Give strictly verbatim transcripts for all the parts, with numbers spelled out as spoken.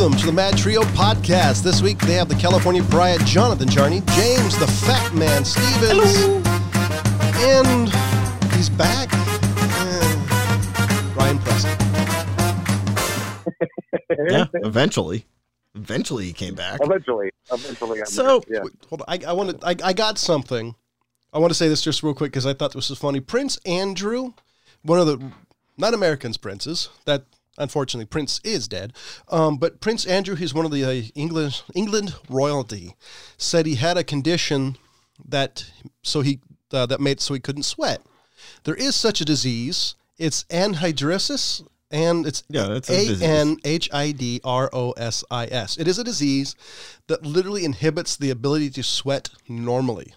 welcome to the Mad Trio podcast. This week they have the California Pariah, Jonathan Charney, James the Fat Man Stevens, Hello. And he's back, uh, Ryan Preston. Yeah, eventually. Eventually he came back. Eventually. Eventually. I'm so, yeah. wait, hold on. I, I, wanted, I, I got something. I want to say this just real quick because I thought this was funny. Prince Andrew, one of the, not Americans' princes, that unfortunately Prince is dead, um, but Prince Andrew, he's one of the uh, England, England royalty, said he had a condition that so he uh, that made so he couldn't sweat. There is such a disease. It's anhidrosis. And it's yeah, it's A N H I D R O S I S. It is a disease that literally inhibits the ability to sweat normally.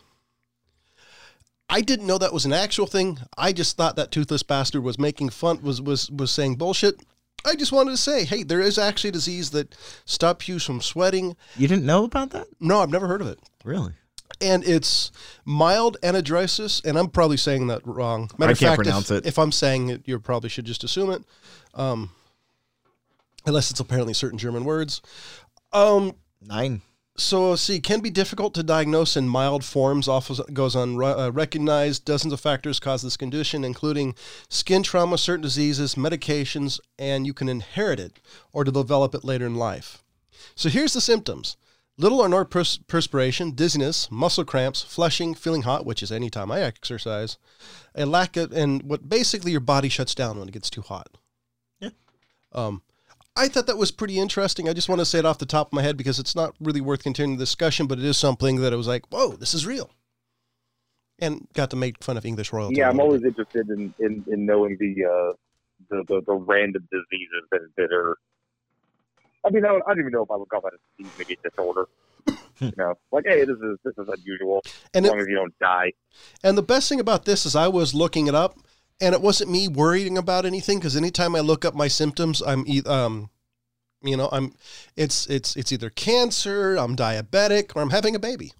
I didn't know that was an actual thing. I just thought that toothless bastard was making fun, was was was saying bullshit. I just wanted to say, hey, there is actually a disease that stops you from sweating. You didn't know about that? No, I've never heard of it. Really? And it's mild anhidrosis, and I'm probably saying that wrong. Matter I of can't fact, pronounce if, it. If I'm saying it, you probably should just assume it, um, unless it's apparently certain German words. Um, Nine. So, see, can be difficult to diagnose in mild forms, often goes unrecognized. Dozens of factors cause this condition, including skin trauma, certain diseases, medications, and you can inherit it or to develop it later in life. So here's the symptoms. Little or no pers- perspiration, dizziness, muscle cramps, flushing, feeling hot, which is anytime I exercise, a lack of, and what basically your body shuts down when it gets too hot. Yeah. Um, I thought that was pretty interesting. I just want to say it off the top of my head because it's not really worth continuing the discussion, but it is something that I was like, whoa, this is real. And got to make fun of English royalty. Yeah, I'm always interested in, in, in knowing the, uh, the, the the random diseases that, that are, I mean, I don't, I don't even know if I would call that a disease, maybe a disorder. You know, like, hey, this is this is unusual, and as it, long as you don't die. And the best thing about this is I was looking it up, and it wasn't me worrying about anything because anytime I look up my symptoms, I'm e- um, you know, I'm it's it's it's either cancer, I'm diabetic, or I'm having a baby,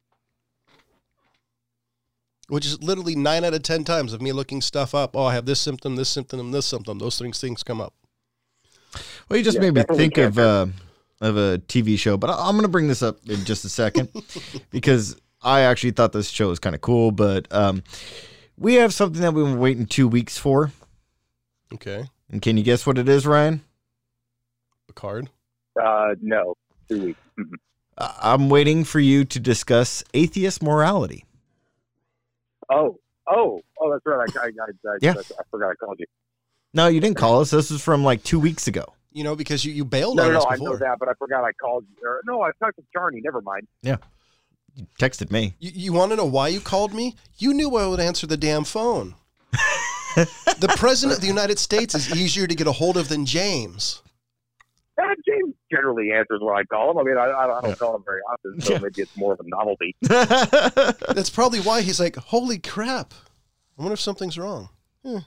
which is literally nine out of ten times of me looking stuff up. Oh, I have this symptom, this symptom, and this symptom. Those things things come up. Well, you just yeah, made me think cancer. of uh, of a T V show, but I'm going to bring this up in just a second because I actually thought this show was kind of cool. But um, we have something that we've been waiting two weeks for. Okay. And can you guess what it is, Ryan? A card? Uh, no, two weeks. Mm-hmm. Uh, I'm waiting for you to discuss atheist morality. Oh, oh, oh, that's right. I, I, I, I, Yeah. I, I forgot I called you. No, you didn't call us. This is from like two weeks ago. You know, because you, you bailed No, on no, us no, I before. know that, but I forgot I called you. Or, no, I talked to Charney. Never mind. Yeah. You texted me. You, you want to know why you called me? You knew I would answer the damn phone. The President of the United States is easier to get a hold of than James. Uh, James generally answers when I call him. I mean, I, I don't Yeah. call him very often, so Yeah. maybe it's more of a novelty. That's probably why he's like, holy crap. I wonder if something's wrong. Hmm.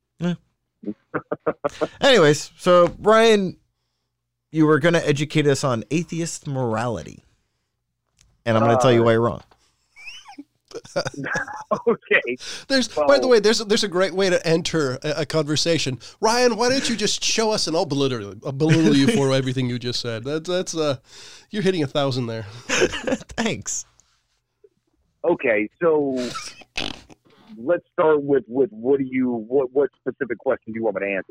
Anyways, so Ryan, you were going to educate us on atheist morality. And I'm going to Uh, tell you why you're wrong. Okay. There's, Well- by the way, there's a, there's a great way to enter a, a conversation. Ryan, why don't you just show us and I'll belittle, I'll belittle you for everything you just said. That's, that's, uh, you're hitting a thousand there. Thanks. Okay, so let's start with, with what do you what what specific question do you want me to answer?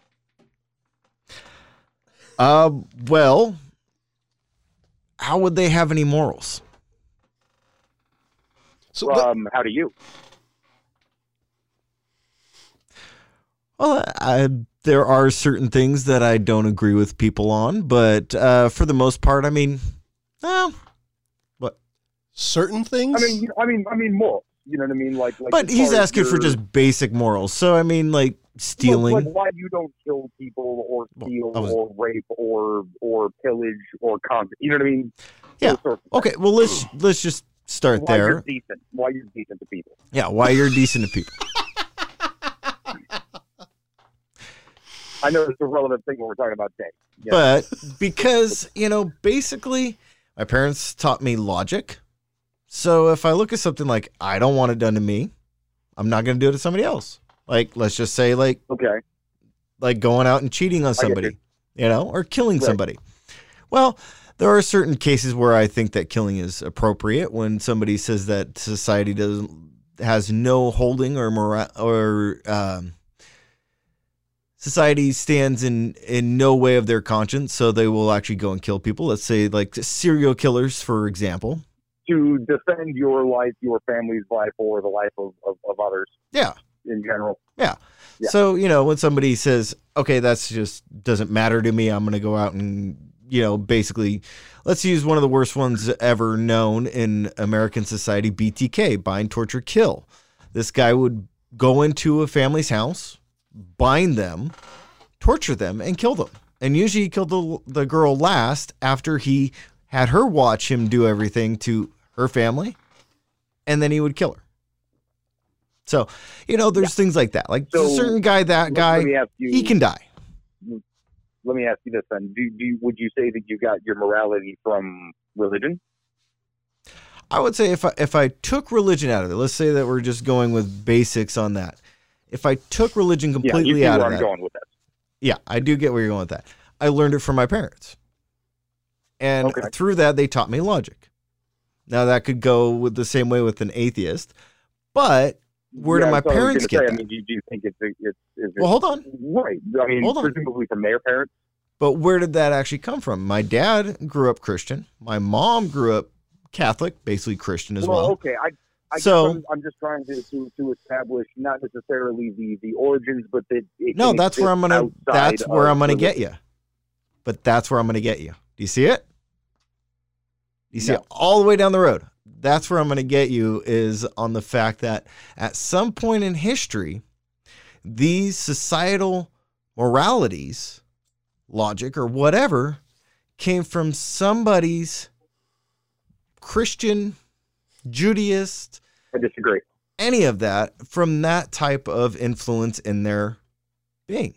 Uh, well, how would they have any morals? So let- Um, how do you? Well, I, there are certain things that I don't agree with people on, but uh, for the most part, I mean, well, certain things? I mean, you- I mean, I mean, more. You know what I mean? Like, like but as he's far as asking for your- just basic morals. So, I mean, like stealing. Like, like why you don't kill people or steal I was- or rape or or pillage or conquer. You know what I mean? Yeah. Those sorts of Okay, well, let's let's just start why there. you're decent. Why you're decent to people. Yeah, why you're decent to people. I know it's a relevant thing when we're talking about today. Yeah. But because, you know, basically my parents taught me logic. So if I look at something like I don't want it done to me, I'm not going to do it to somebody else. Like, let's just say like okay. like going out and cheating on get somebody, you know, or killing Right. somebody. Well, there are certain cases where I think that killing is appropriate when somebody says that society doesn't has no holding or mora- or um, society stands in, in no way of their conscience, so they will actually go and kill people. Let's say like serial killers, for example. To defend your life, your family's life, or the life of, of, of others. Yeah. In general. Yeah. Yeah. So, you know, when somebody says, okay, that's just doesn't matter to me, I'm going to go out and, you know, basically, let's use one of the worst ones ever known in American society, B T K, bind, torture, kill. This guy would go into a family's house, bind them, torture them, and kill them. And usually he killed the, the girl last after he had her watch him do everything to her family, and then he would kill her. So, you know, there's yeah. things like that. Like so, a certain guy, that guy, you, he can die. Let me ask you this then. Do, do would you say that you got your morality from religion? I would say if I, if I took religion out of it, let's say that we're just going with basics on that. If I took religion completely yeah, you see out where of I'm that. Going with that. Yeah, I do get where you're going with that. I learned it from my parents. And okay. through that, they taught me logic. Now, that could go with the same way with an atheist, but where yeah, do my parents get say, that? I mean, do, do you think it's, it's, it's well, hold on. Right. I mean, hold on. presumably from their parents. But where did that actually come from? My dad grew up Christian. My mom grew up Catholic, basically Christian as well. Well, okay. I, I so I'm, I'm just trying to, to to establish not necessarily the, the origins, but that it no, that's where I'm gonna. That's where I'm gonna religion. get you. But that's where I'm gonna get you. Do you see it? Do you see no. it all the way down the road? That's where I'm going to get you is on the fact that at some point in history, these societal moralities, logic or whatever, came from somebody's Christian, Judaist. I disagree. Any of that from that type of influence in their being.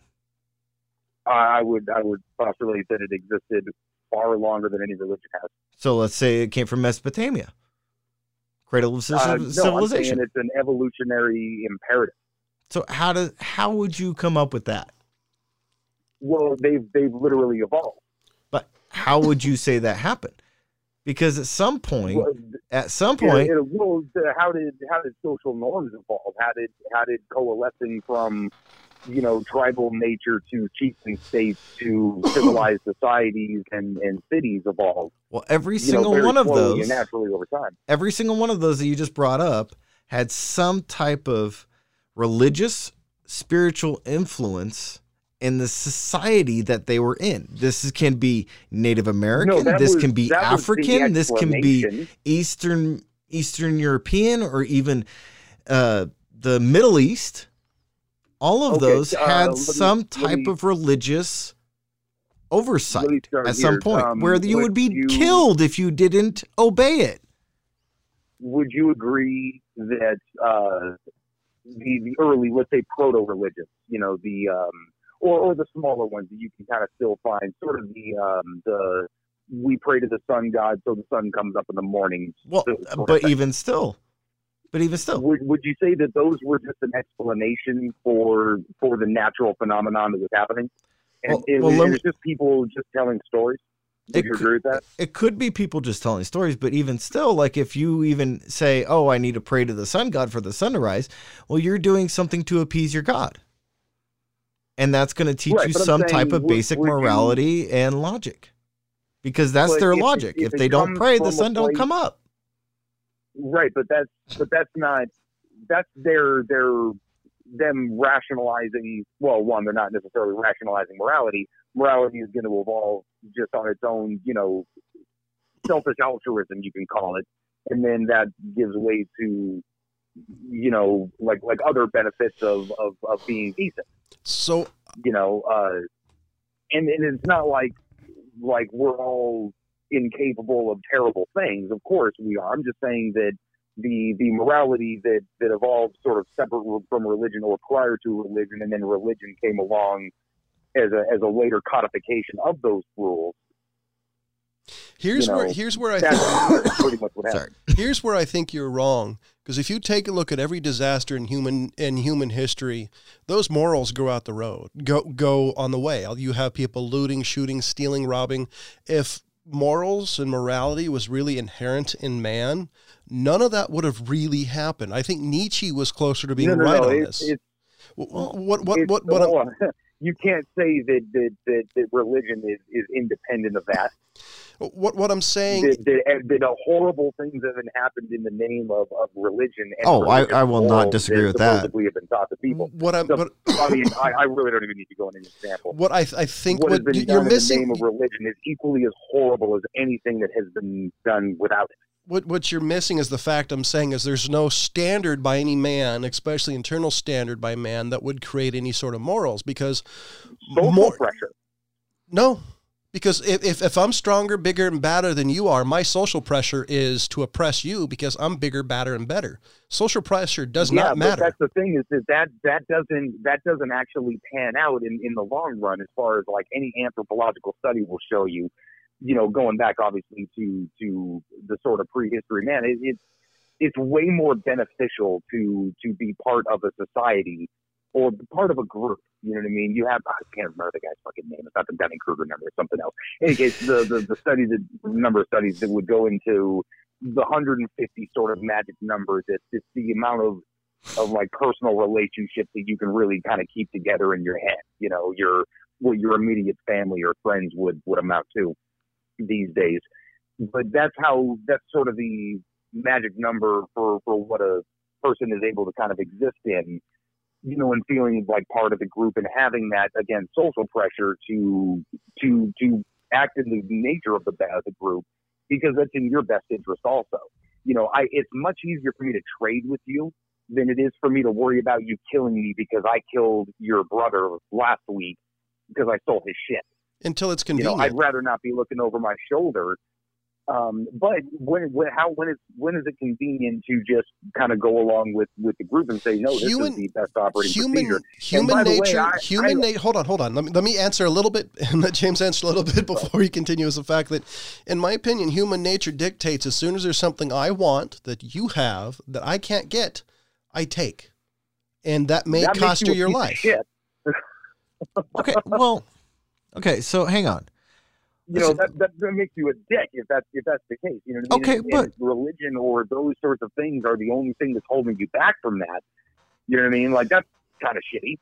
I would I would postulate that it existed far longer than any religion has. So let's say it came from Mesopotamia. Cradle of uh, no, civilization. I'm saying it's an evolutionary imperative. So how does how would you come up with that? Well, they've they've literally evolved. But how would you say that happened? Because at some point, well, at some point, it, it, well, how did how did social norms evolve? How did how did coalescing from you know tribal nature to chieftain states to civilized societies and, and cities evolve? Well, every you single know, one of slowly those, and naturally over time. Every single one of those that you just brought up had some type of religious, spiritual influence in the society that they were in. This is, can be Native American. No, this was, can be African. This can be Eastern Eastern European, or even uh, the Middle East. All of okay, those uh, had me, some type me, of religious oversight at here. some point, um, where you would be you, killed if you didn't obey it. Would you agree that uh, the the early, let's say, proto-religions, you know, the um, or or the smaller ones that you can kind of still find, sort of the um, the we pray to the sun god so the sun comes up in the morning. Well, but even still, but even still, would would you say that those were just an explanation for for the natural phenomenon that was happening? And well, it, well, it me, was just people just telling stories. Would you could, agree with that? It could be people just telling stories, but even still, like if you even say, "Oh, I need to pray to the sun god for the sun to rise," well, you're doing something to appease your god, and that's going to teach right, you some saying, type of would, basic would morality you, and logic, because that's their if, logic. If, if, if they don't pray, the sun place, don't come up. Right, but that's but that's not that's their their them rationalizing. Well, one, they're not necessarily rationalizing morality. Morality is going to evolve just on its own, you know, selfish altruism, you can call it, and then that gives way to, you know, like like other benefits of of, of being decent. So, you know, uh, and and it's not like like we're all incapable of terrible things. Of course we are. I'm just saying that the the morality that that evolved sort of separate from religion or prior to religion, and then religion came along as a as a later codification of those rules. Here's you know, where here's where I that's think pretty much what happened. Here's where I think you're wrong, Because if you take a look at every disaster in human in human history, those morals go out the road, go go on the way. You have people looting, shooting, stealing, robbing. If morals and morality was really inherent in man, none of that would have really happened. I think Nietzsche was closer to being no, no, right no, on it's, this. It's, what what what it's, what, what hold on. You can't say that, that, that, that religion is, is independent of that. What what I'm saying that, that, that a horrible things haven't happened in the name of, of religion. And Oh, I, religious I will not morals disagree with that. supposedly have been taught to people. What I'm, So, but, I mean, I, I really don't even need to go into an example. what I I think What what, has been you're done in missing. the name of religion is equally as horrible as anything that has been done without it. What what you're missing is the fact I'm saying is there's no standard by any man, especially internal standard by man, that would create any sort of morals because Social more, pressure. No, because if, if, if I'm stronger, bigger, and badder than you are, my social pressure is to oppress you because I'm bigger, badder, and better. Social pressure does yeah, not matter. But that's the thing is that, that that doesn't that doesn't actually pan out in, in the long run as far as like any anthropological study will show you. You know, going back obviously to to the sort of prehistory man, it, it's it's way more beneficial to to be part of a society or part of a group. You know what I mean? You have I can't remember the guy's fucking name. It's not the Dunning Kruger number. It's something else. In any case, the the, the studies, the number of studies that would go into the one hundred fifty sort of magic numbers. It's it's the amount of of like personal relationships that you can really kind of keep together in your head. You know, your what your immediate family or friends would would amount to these days. But that's how that's sort of the magic number for for what a person is able to kind of exist in, you know, and feeling like part of the group and having that, again, social pressure to to to act in the nature of the of the group because that's in your best interest also. You know, I it's much easier for me to trade with you than it is for me to worry about you killing me because I killed your brother last week because I stole his shit. Until it's You convenient. know, I'd rather not be looking over my shoulder. Um, but when, when, how, when is, when is it convenient to just kind of go along with, with the group and say, no, this Human- is the best operating human procedure. human by the way, nature I- human I- nature hold on hold on let me, let me answer a little bit and let James answer a little bit before you continue is the fact that in my opinion human nature dictates as soon as there's something I want that you have that I can't get, I take, and that may that makes cost you a your piece of life. shit. Okay, well, okay, so hang on. You know, that, that, that makes you a dick if that's, if that's the case. You know what I mean? Okay, and, but- and religion or those sorts of things are the only thing that's holding you back from that. You know what I mean? Like, that's kind of shitty.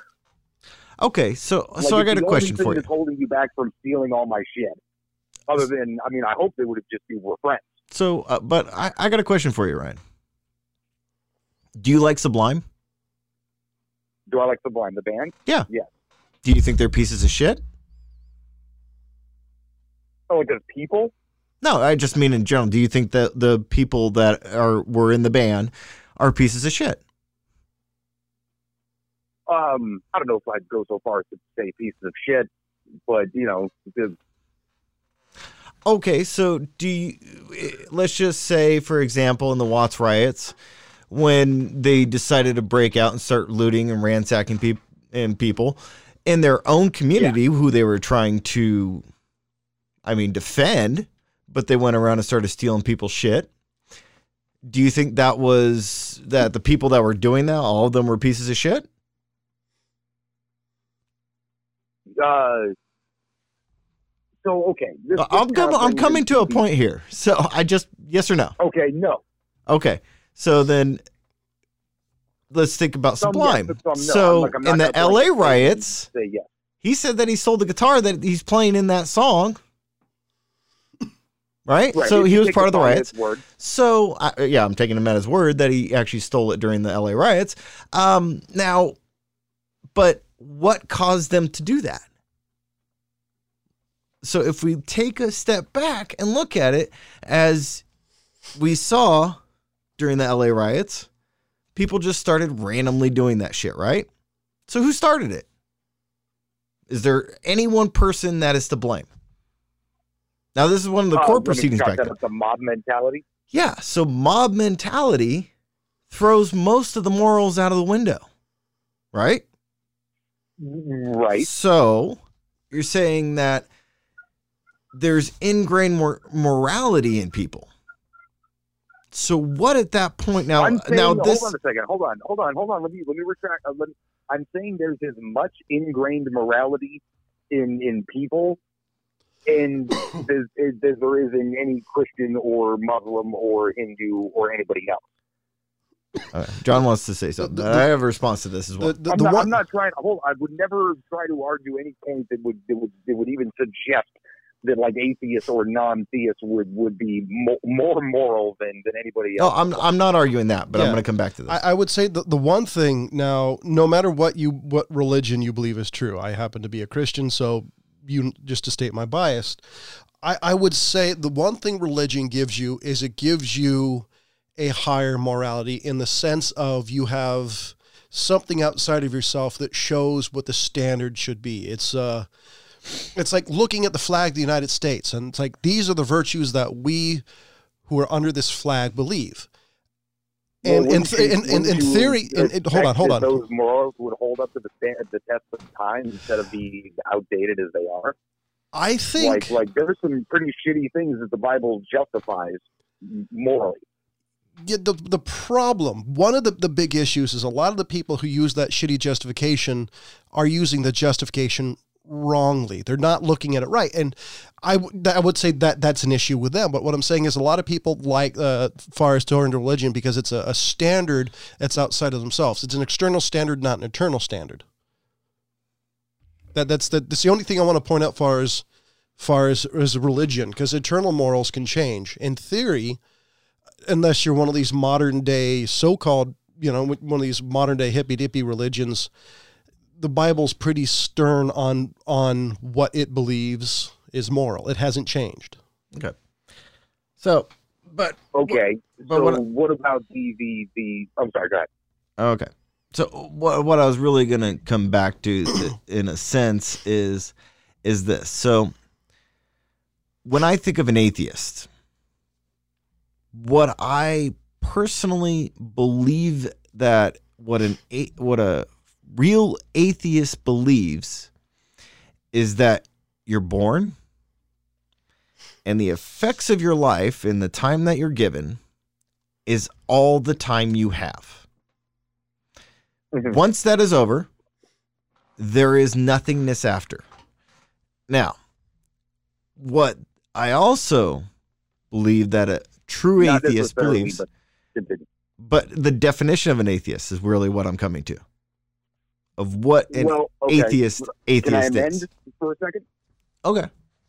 Okay, so Like, so I it's got a the question only thing for you. that's holding you back from stealing all my shit. Other than, I mean, I hope they would have just been were friends. So, uh, but I, I got a question for you, Ryan. Do you like Sublime? Do I like Sublime, the band? Yeah. Yes. Do you think they're pieces of shit? Oh, like as people? No, I just mean in general. Do you think that the people that are were in the band are pieces of shit? Um, I don't know if I'd go so far as to say pieces of shit, but you know, the, Okay, so do you, let's just say, for example, in the Watts riots, when they decided to break out and start looting and ransacking peop- and people in their own community who they were trying to, I mean, defend, but they went around and started stealing people's shit. Do you think that was that the people that were doing that, all of them were pieces of shit? uh, so okay. This, this I'm, is com- how I'm things coming to a be- point here. So I just, yes or no? Okay, no. Okay. So then let's think about Some yes, Sublime. but some no. So I'm like, I'm not in the gonna L A blanket statement riots, and say yes. he said that he sold the guitar that he's playing in that song. Right? Right, So if he you was take part of the upon riots. his word. So, I, yeah, I'm taking him at his word that he actually stole it during the L A riots. Um, now, but what caused them to do that? So if we take a step back and look at it, as we saw during the L A riots, people just started randomly doing that shit, right? So who started it? Is there any one person that is to blame? Now, this is one of the Uh, court let me proceedings chalk back that then. up to mob mentality. Yeah, so mob mentality throws most of the morals out of the window, right? Right. So you're saying that there's ingrained mor- morality in people. So what at that point now? I'm saying, now this. hold on a second. Hold on. Hold on. Hold on. Let me let me retract. Uh, let, I'm saying there's as much ingrained morality in in people, and as, as there is in any Christian or Muslim or Hindu or anybody else. Okay. John wants to say something. The- the- I have a response to this as well. The, the, I'm, the not, one, I'm not trying. Hold. I would never try to argue any point that would that would that would even suggest that like atheists or non-theists would, would be mo- more moral than, than anybody No, else. I'm I'm not arguing that, but I'm Yeah. going to come back to this. I, I would say the, the one thing now, no matter what you what religion you believe is true, I happen to be a Christian, so you just to state my bias, I, I would say the one thing religion gives you is it gives you a higher morality in the sense of you have something outside of yourself that shows what the standard should be. It's uh It's like looking at the flag of the United States, and it's like these are the virtues that we who are under this flag believe. And Well, in, wouldn't you- in, in, in wouldn't you theory, in, in, hold on, expect hold that on. Those morals would hold up to the, stand, the test of time instead of be outdated as they are. I think Like, like there's some pretty shitty things that the Bible justifies morally. yeah, the the problem, one of the, the big issues is a lot of the people who use that shitty justification are using the justification wrongly. They're not looking at it right. And I, w- I would say that that's an issue with them. But what I'm saying is a lot of people like uh, far as Torah and religion because it's a, a standard that's outside of themselves. It's an external standard, not an internal standard. That that's the that's the only thing I want to point out far as far as, as religion, because internal morals can change. In theory, unless you're one of these modern day so-called, you know, one of these modern day hippy dippy religions, the Bible's pretty stern on on what it believes is moral. It hasn't changed. Okay. So, but Okay, but so what- what, about the, the, the, I'm sorry, go ahead. okay. So what what I was really going to come back to in a sense is is this. So when I think of an atheist, what I personally believe that what an a- what a real atheist believes is that you're born and the effects of your life in the time that you're given is all the time you have. Mhm. Once that is over, there is nothingness after. Now, what I also believe that a true Not atheist necessarily, believes, but continue. but the definition of an atheist is really what I'm coming to. Of what an Well, okay. atheist Can I atheist amend is. for a second? Okay.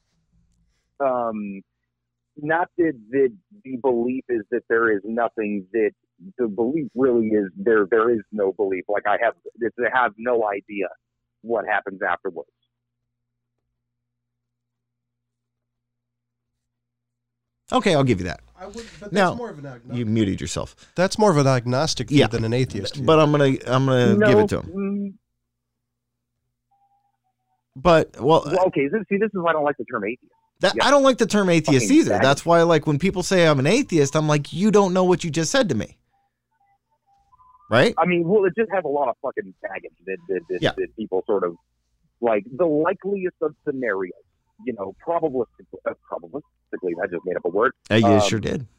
Um, not that, that the belief is that there is nothing, that the belief really is there there is no belief. Like I have that they have no idea what happens afterwards. Okay, I'll give you that. I would, but that's Now, more of an agnostic. You muted yourself. That's more of an agnostic view Yeah. than an atheist view. But I'm gonna I'm gonna no, give it to him. mm, But well, well, okay. This, see, this is why I don't like the term atheist. that, yeah. I don't like the term atheist Fucking either. baggage. That's why, like, when people say I'm an atheist, I'm like, you don't know what you just said to me, right? I mean, well, it just has a lot of fucking baggage that that, that, Yeah. that people sort of like the likeliest of scenarios. You know, probabilistically, uh, probabilistically, I just made up a word. Uh, you Um, sure did.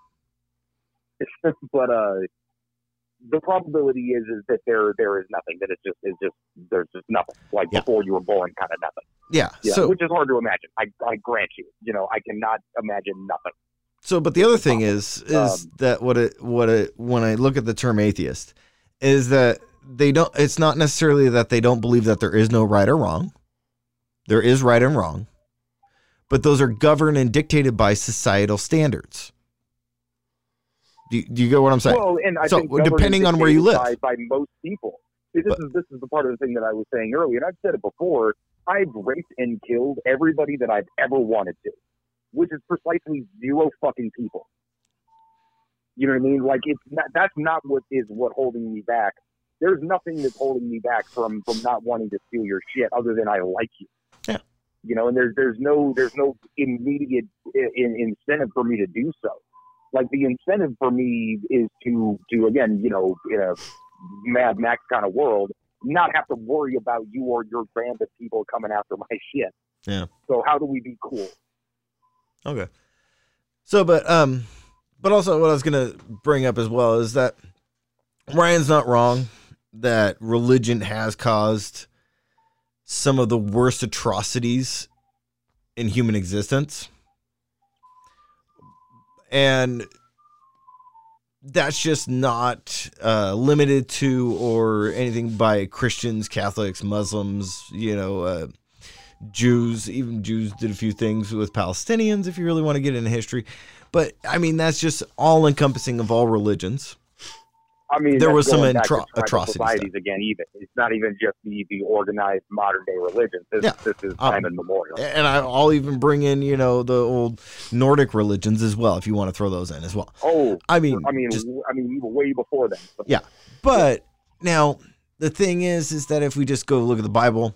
but uh, the probability is is that there there is nothing. That it's just it's just there's just nothing. Like Yeah. before you were born, kind of nothing. Yeah. Yeah, So which is hard to imagine. I I grant you. You know, I cannot imagine nothing. So, but the other thing is, is Um, that what it, what it, when I look at the term atheist, is that they don't. It's not necessarily that they don't believe that there is no right or wrong. There is right and wrong, but those are governed and dictated by societal standards. Do, you- do you get what I'm saying? Well, and I So, think government depending on where you dictated live. by, by most people. See, this But- is this is the part of the thing that I was saying earlier, and I've said it before. I've raped and killed everybody that I've ever wanted to, which is precisely zero fucking people. You know what I mean? Like it's not, that's not what is what holding me back. There's nothing that's holding me back from from not wanting to steal your shit, other than I like you. Yeah. You know, and there's there's no there's no immediate in, in, incentive for me to do so. Like the incentive for me is to to again, you know, in a Mad Max kind of world, not have to worry about you or your band of people coming after my shit. Yeah. So how do we be cool? Okay. So, but um, but also what I was going to bring up as well is that Ryan's not wrong that religion has caused some of the worst atrocities in human existence. And that's just not uh, limited to or anything by Christians, Catholics, Muslims, you know, uh, Jews. Even Jews did a few things with Palestinians, if you really want to get into history. But, I mean, that's just all-encompassing of all religions. I mean, there was some atro- atrocities. Societies again, even it's not even just the, the organized modern day religion. This, yeah. this is time um, immemorial. And I'll even bring in, you know, the old Nordic religions as well, if you want to throw those in as well. Oh, I mean, I mean, just, I mean, even way before then. Yeah, but now the thing is, is that if we just go look at the Bible,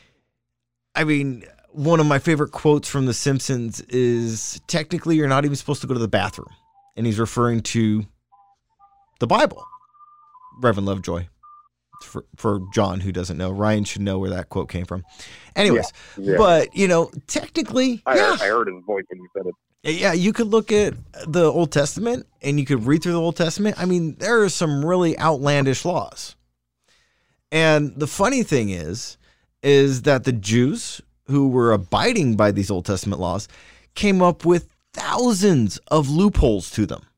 I mean, one of my favorite quotes from The Simpsons is, technically, you're not even supposed to go to the bathroom, and he's referring to the Bible. Reverend Lovejoy, for, for John, who doesn't know. Ryan should know where that quote came from. Anyways, yeah, yeah. But, you know, technically, I, yeah. heard, I heard his voice when you said it. Yeah, you could look at the Old Testament, and you could read through the Old Testament. I mean, there are some really outlandish laws. And the funny thing is, is that the Jews who were abiding by these Old Testament laws came up with thousands of loopholes to them.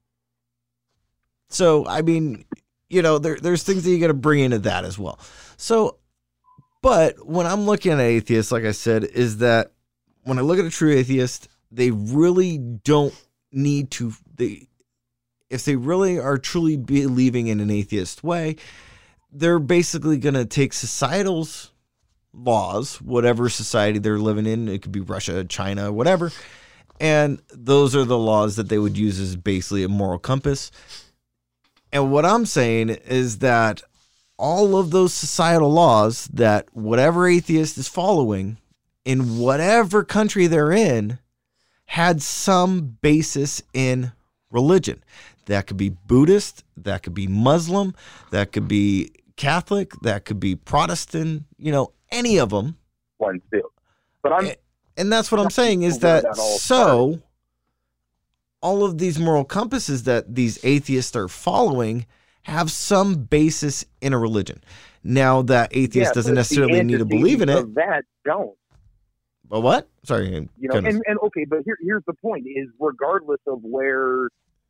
So, I mean... You know, there, there's things that you got to bring into that as well. So, but when I'm looking at atheists, like I said, is that when I look at a true atheist, they really don't need to, they, if they really are truly believing in an atheist way, they're basically going to take societal's laws, whatever society they're living in. It could be Russia, China, whatever. And those are the laws that they would use as basically a moral compass. And what I'm saying is that all of those societal laws that whatever atheist is following in whatever country they're in had some basis in religion. That could be Buddhist, that could be Muslim, that could be Catholic, that could be Protestant, you know, any of them. One, two. But I'm, and that's what I'm saying is that, that so... Started. all of these moral compasses that these atheists are following have some basis in a religion. Now, that atheist yeah, doesn't necessarily need to believe in it. That don't. But what? Sorry. You know, and, and okay, but here, here's the point: is regardless of where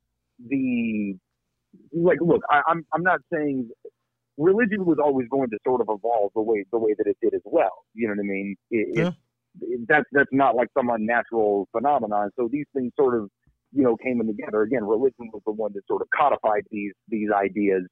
the like, look, I, I'm I'm not saying religion was always going to sort of evolve the way the way that it did as well. You know what I mean? It, yeah. it, it, that's that's not like some unnatural phenomenon. So these things sort of, you know, came in together. Again, religion was the one that sort of codified these these ideas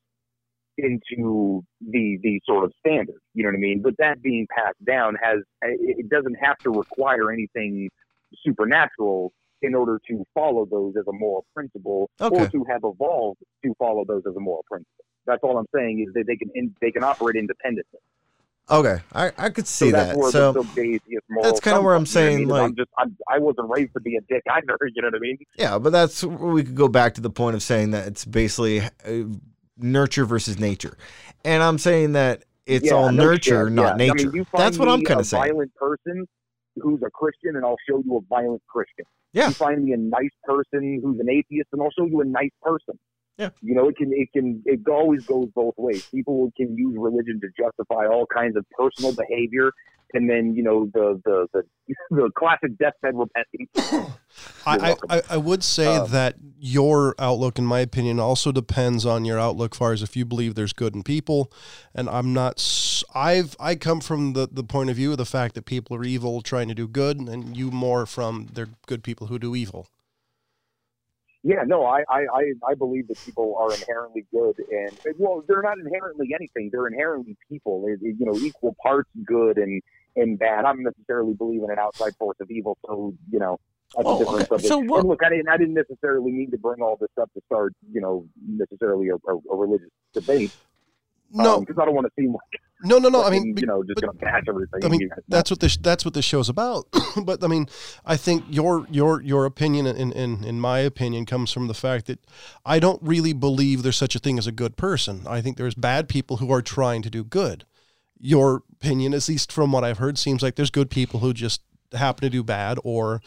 into the the sort of standard. You know what I mean? But that being passed down has it doesn't have to require anything supernatural in order to follow those as a moral principle, okay. or to have evolved to follow those as a moral principle. That's all I'm saying is that they can in, they can operate independently. Okay, I, I could see so that's that. Where so the, the that's kind of where I'm saying, you know I mean? like, I'm just, I'm, I wasn't raised to be a dick either. You know what I mean? Yeah, but that's where we could go back to the point of saying that it's basically uh, nurture versus nature, and I'm saying that it's yeah, all no nurture, shit. not yeah. nature. I mean, that's what I'm kind of saying. A violent person who's a Christian, and I'll show you a violent Christian. Yeah. You find me a nice person who's an atheist, and I'll show you a nice person. Yeah. You know, it can, it can, it always goes both ways. People can use religion to justify all kinds of personal behavior, and then, you know, the the the, the classic deathbed repenting. I, I I would say um, that your outlook, in my opinion, also depends on your outlook, as far as if you believe there's good in people, and I'm not. I've I come from the the point of view of the fact that people are evil trying to do good, and you more from they're good people who do evil. Yeah, no, I, I, I believe that people are inherently good, and well, they're not inherently anything. They're inherently people. It, it, you know, equal parts good and, and bad. I don't necessarily believe in an outside force of evil, so you know, that's oh, a different okay. subject. So what... And look, I didn't, I didn't necessarily mean to bring all this up to start, you know, necessarily a, a, a religious debate. No, because um, I don't want to seem like. No, no, no. I mean, you know, just gonna bash everything. I mean, that's what this that's what this show's about. But I mean, I think your your your opinion, in, in in my opinion, comes from the fact that I don't really believe there's such a thing as a good person. I think there's bad people who are trying to do good. Your opinion, at least from what I've heard, seems like there's good people who just happen to do bad, or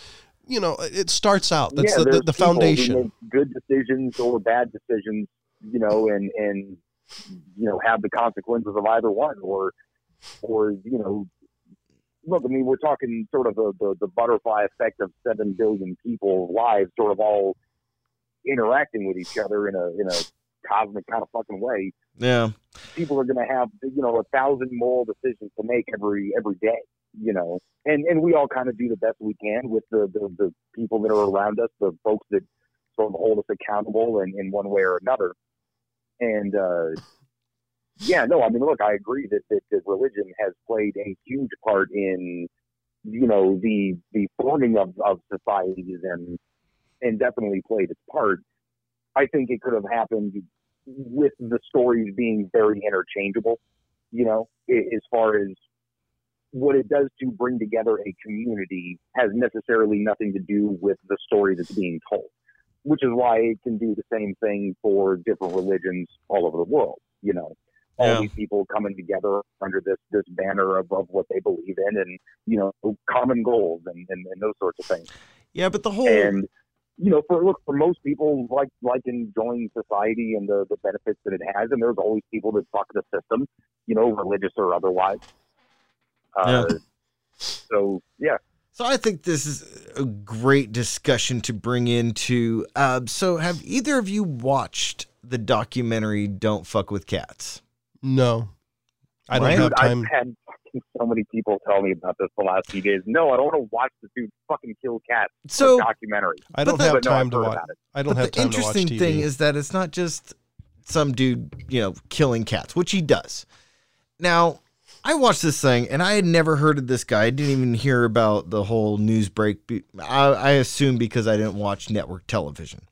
you know, it starts out. That's yeah, the, the, there's the people who foundation. make good decisions or bad decisions, you know, and, and, you know, have the consequences of either one, or, or, you know, look, I mean, we're talking sort of the, the, the butterfly effect of seven billion people's lives sort of all interacting with each other in a, in a cosmic kind of fucking way. Yeah. People are going to have, you know, a thousand moral decisions to make every, every day, you know, and, and we all kind of do the best we can with the, the, the people that are around us, the folks that sort of hold us accountable in, in one way or another. And, uh, yeah, no, I mean, look, I agree that, that, that religion has played a huge part in, you know, the, the forming of, of societies, and, and definitely played its part. I think it could have happened with the stories being very interchangeable, you know, as far as what it does to bring together a community has necessarily nothing to do with the story that's being told, which is why it can do the same thing for different religions all over the world, you know. All Yeah. these people coming together under this, this banner of, of what they believe in, and, you know, common goals and, and, and those sorts of things. Yeah, but the whole And, you know, for look, for most people, like like enjoying society and the, the benefits that it has, and there's always people that fuck the system, you know, religious or otherwise. Uh, Yeah. So, yeah. So I think this is a great discussion to bring into. Uh, so have either of you watched the documentary Don't Fuck with Cats? No, I don't Right? have Dude, time. I've had fucking so many people tell me about this the last few days. No, I don't want to watch the dude fucking kill cats. So Documentary. I don't but have But no, time I've to heard watch. about it. I don't but have the time to watch interesting T V. thing is that it's not just some dude, you know, killing cats, which he does. Now, I watched this thing, and I had never heard of this guy. I didn't even hear about the whole news break. be- I, I assume because I didn't watch network television.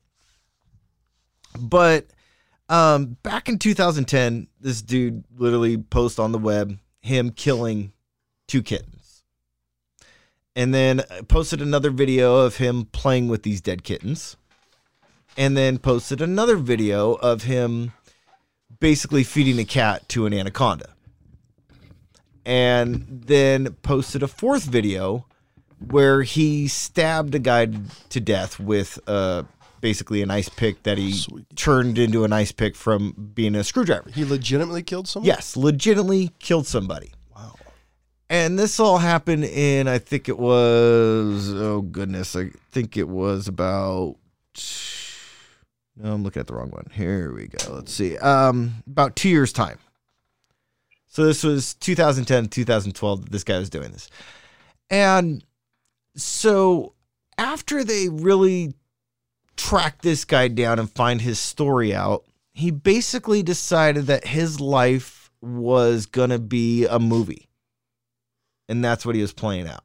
But um, back in two thousand ten, this dude literally posted on the web him killing two kittens. And then posted another video of him playing with these dead kittens. And then posted another video of him basically feeding a cat to an anaconda. And then posted a fourth video where he stabbed a guy to death with uh, basically an ice pick that he Sweet. turned into an ice pick from being a screwdriver. He legitimately killed someone. Yes, legitimately killed somebody. Wow. And this all happened in, I think it was, oh goodness, I think it was about, no, I'm looking at the wrong one. Here we go. Let's see. Um, about two years' time. So this was two thousand ten, two thousand twelve that this guy was doing this. And so after they really track this guy down and find his story out, he basically decided that his life was going to be a movie. And that's what he was playing out.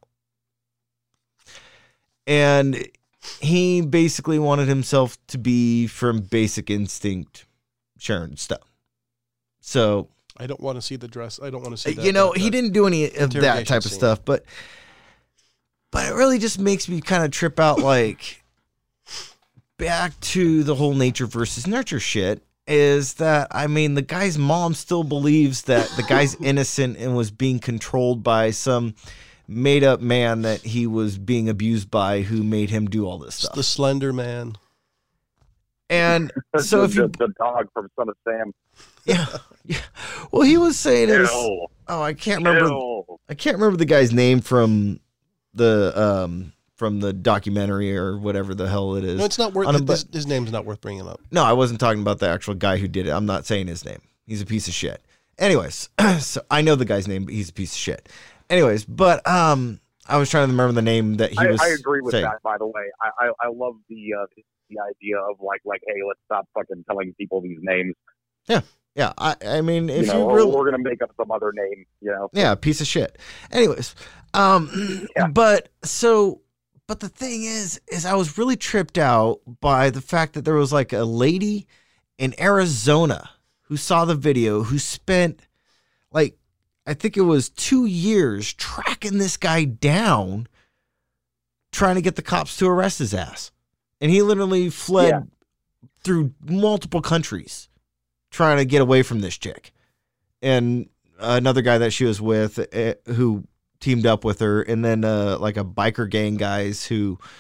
And he basically wanted himself to be from Basic Instinct, Sharon Stone. So, I don't want to see the dress. I don't want to see that. you know, that- he that- didn't do any of that interrogation type of scene. stuff, but but it really just makes me kind of trip out, like, back to the whole nature versus nurture shit. Is that, I mean, the guy's mom still believes that the guy's innocent and was being controlled by some made up man that he was being abused by, who made him do all this It's the stuff. Slender Man. And so the, if you, the, the dog from Son of Sam. yeah, yeah, well, he was saying it was, Ew. oh, I can't remember. Ew. I can't remember the guy's name from the um from the documentary or whatever the hell it is. No, it's not worth. On a- His, his name's not worth bringing up. No, I wasn't talking about the actual guy who did it. I'm not saying his name. He's a piece of shit. Anyways, so I know the guy's name, but he's a piece of shit. Anyways, but um, I was trying to remember the name that he I, was. I agree with saying. that, by the way. I, I, I love the uh, the idea of like like hey, let's stop fucking telling people these names. Yeah, I, I mean, if you you, know, or really, we're gonna make up some other name. You know. yeah, piece of shit. Anyways, um, Yeah. but so, but the thing is, is I was really tripped out by the fact that there was like a lady in Arizona who saw the video, who spent like, I think it was two years tracking this guy down, trying to get the cops to arrest his ass. And he literally fled Yeah. through multiple countries trying to get away from this chick. And another guy that she was with uh, who teamed up with her, and then uh, like a biker gang guys who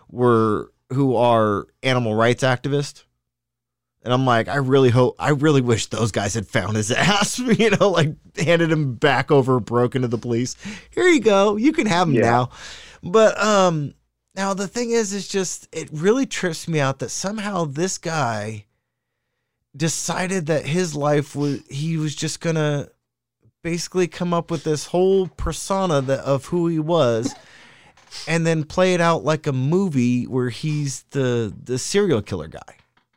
were who are animal rights activists. And I'm like, I really hope, I really wish those guys had found his ass, you know, like handed him back over broken to the police. Here you go. You can have him Yeah. now. But um, now the thing is, is just, it really trips me out that somehow this guy decided that his life was, he was just going to basically come up with this whole persona that of who he was and then play it out like a movie where he's the, the serial killer guy.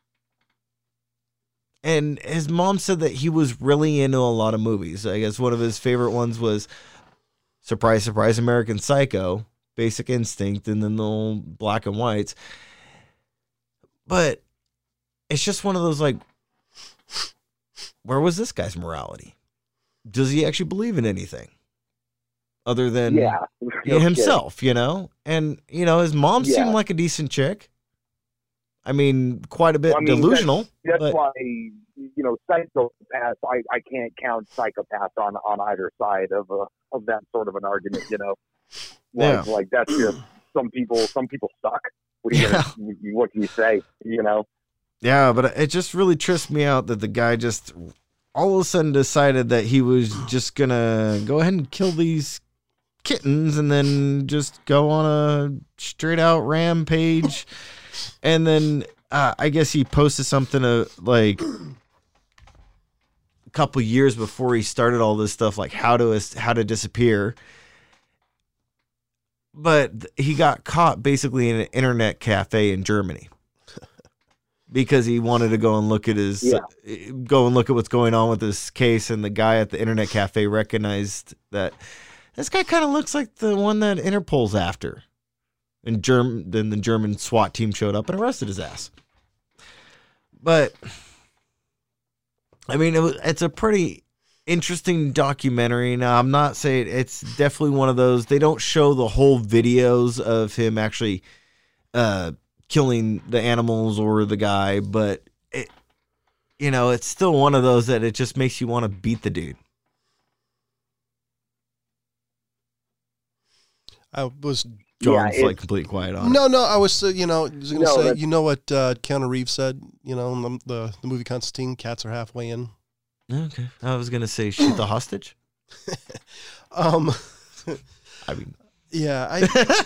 And his mom said that he was really into a lot of movies. I guess one of his favorite ones was, surprise, surprise, American Psycho, Basic Instinct, and then the old black and whites. But it's just one of those, like, where was this guy's morality? Does he actually believe in anything other than Yeah. No himself, you know? And, you know, his mom Yeah. seemed like a decent chick. I mean, quite a bit Well, I mean, delusional. That's but- why, you know, psychopaths, I, I can't count psychopaths on, on either side of a, of that sort of an argument, you know. Like, Yeah. like that's just, some people, some people suck. What, are you gonna, what can you say, you know? Yeah, but it just really trips me out that the guy just all of a sudden decided that he was just gonna go ahead and kill these kittens and then just go on a straight out rampage. And then uh, I guess he posted something uh, like a couple years before he started all this stuff, like how to how to disappear. But he got caught basically in an internet cafe in Germany because he wanted to go and look at his Yeah. uh, go and look at what's going on with this case. And the guy at the internet cafe recognized that this guy kind of looks like the one that Interpol's after. And Germ- then the German SWAT team showed up and arrested his ass. But I mean, it was, it's a pretty interesting documentary. Now, I'm not saying it's definitely one of those. They don't show the whole videos of him actually uh, killing the animals or the guy, but it, you know, it's still one of those that it just makes you want to beat the dude. I was John's Yeah, like completely quiet on it. no, no. I was, uh, you know, I was going to No, say, that's- you know what uh, Keanu Reeves said, you know, in the, the the movie Constantine, cats are halfway in. Okay. I was going to say shoot the hostage. Um, I mean, yeah, I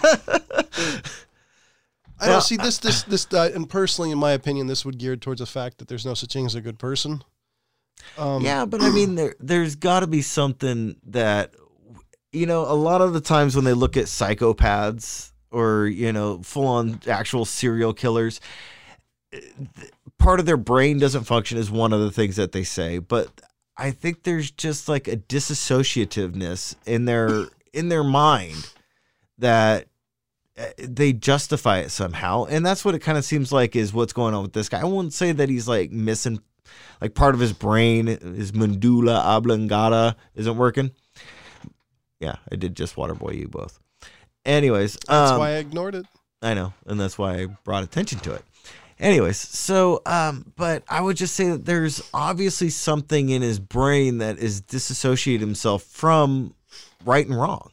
I don't see this this this uh, and personally, in my opinion, this would geared towards the fact that there's no such thing as a good person. Um, yeah, but I mean, there there's got to be something that, you know, a lot of the times when they look at psychopaths or, you know, full on actual serial killers, part of their brain doesn't function is one of the things that they say. But I think there's just like a disassociativeness in their in their mind that uh, they justify it somehow. And that's what it kind of seems like is what's going on with this guy. I wouldn't say that he's like missing like part of his brain, his medulla oblongata isn't working. Yeah, I did just waterboy you both. Anyways, that's um, why I ignored it. I know, and that's why I brought attention to it. Anyways, so, um, but I would just say that there's obviously something in his brain that is disassociated himself from right and wrong.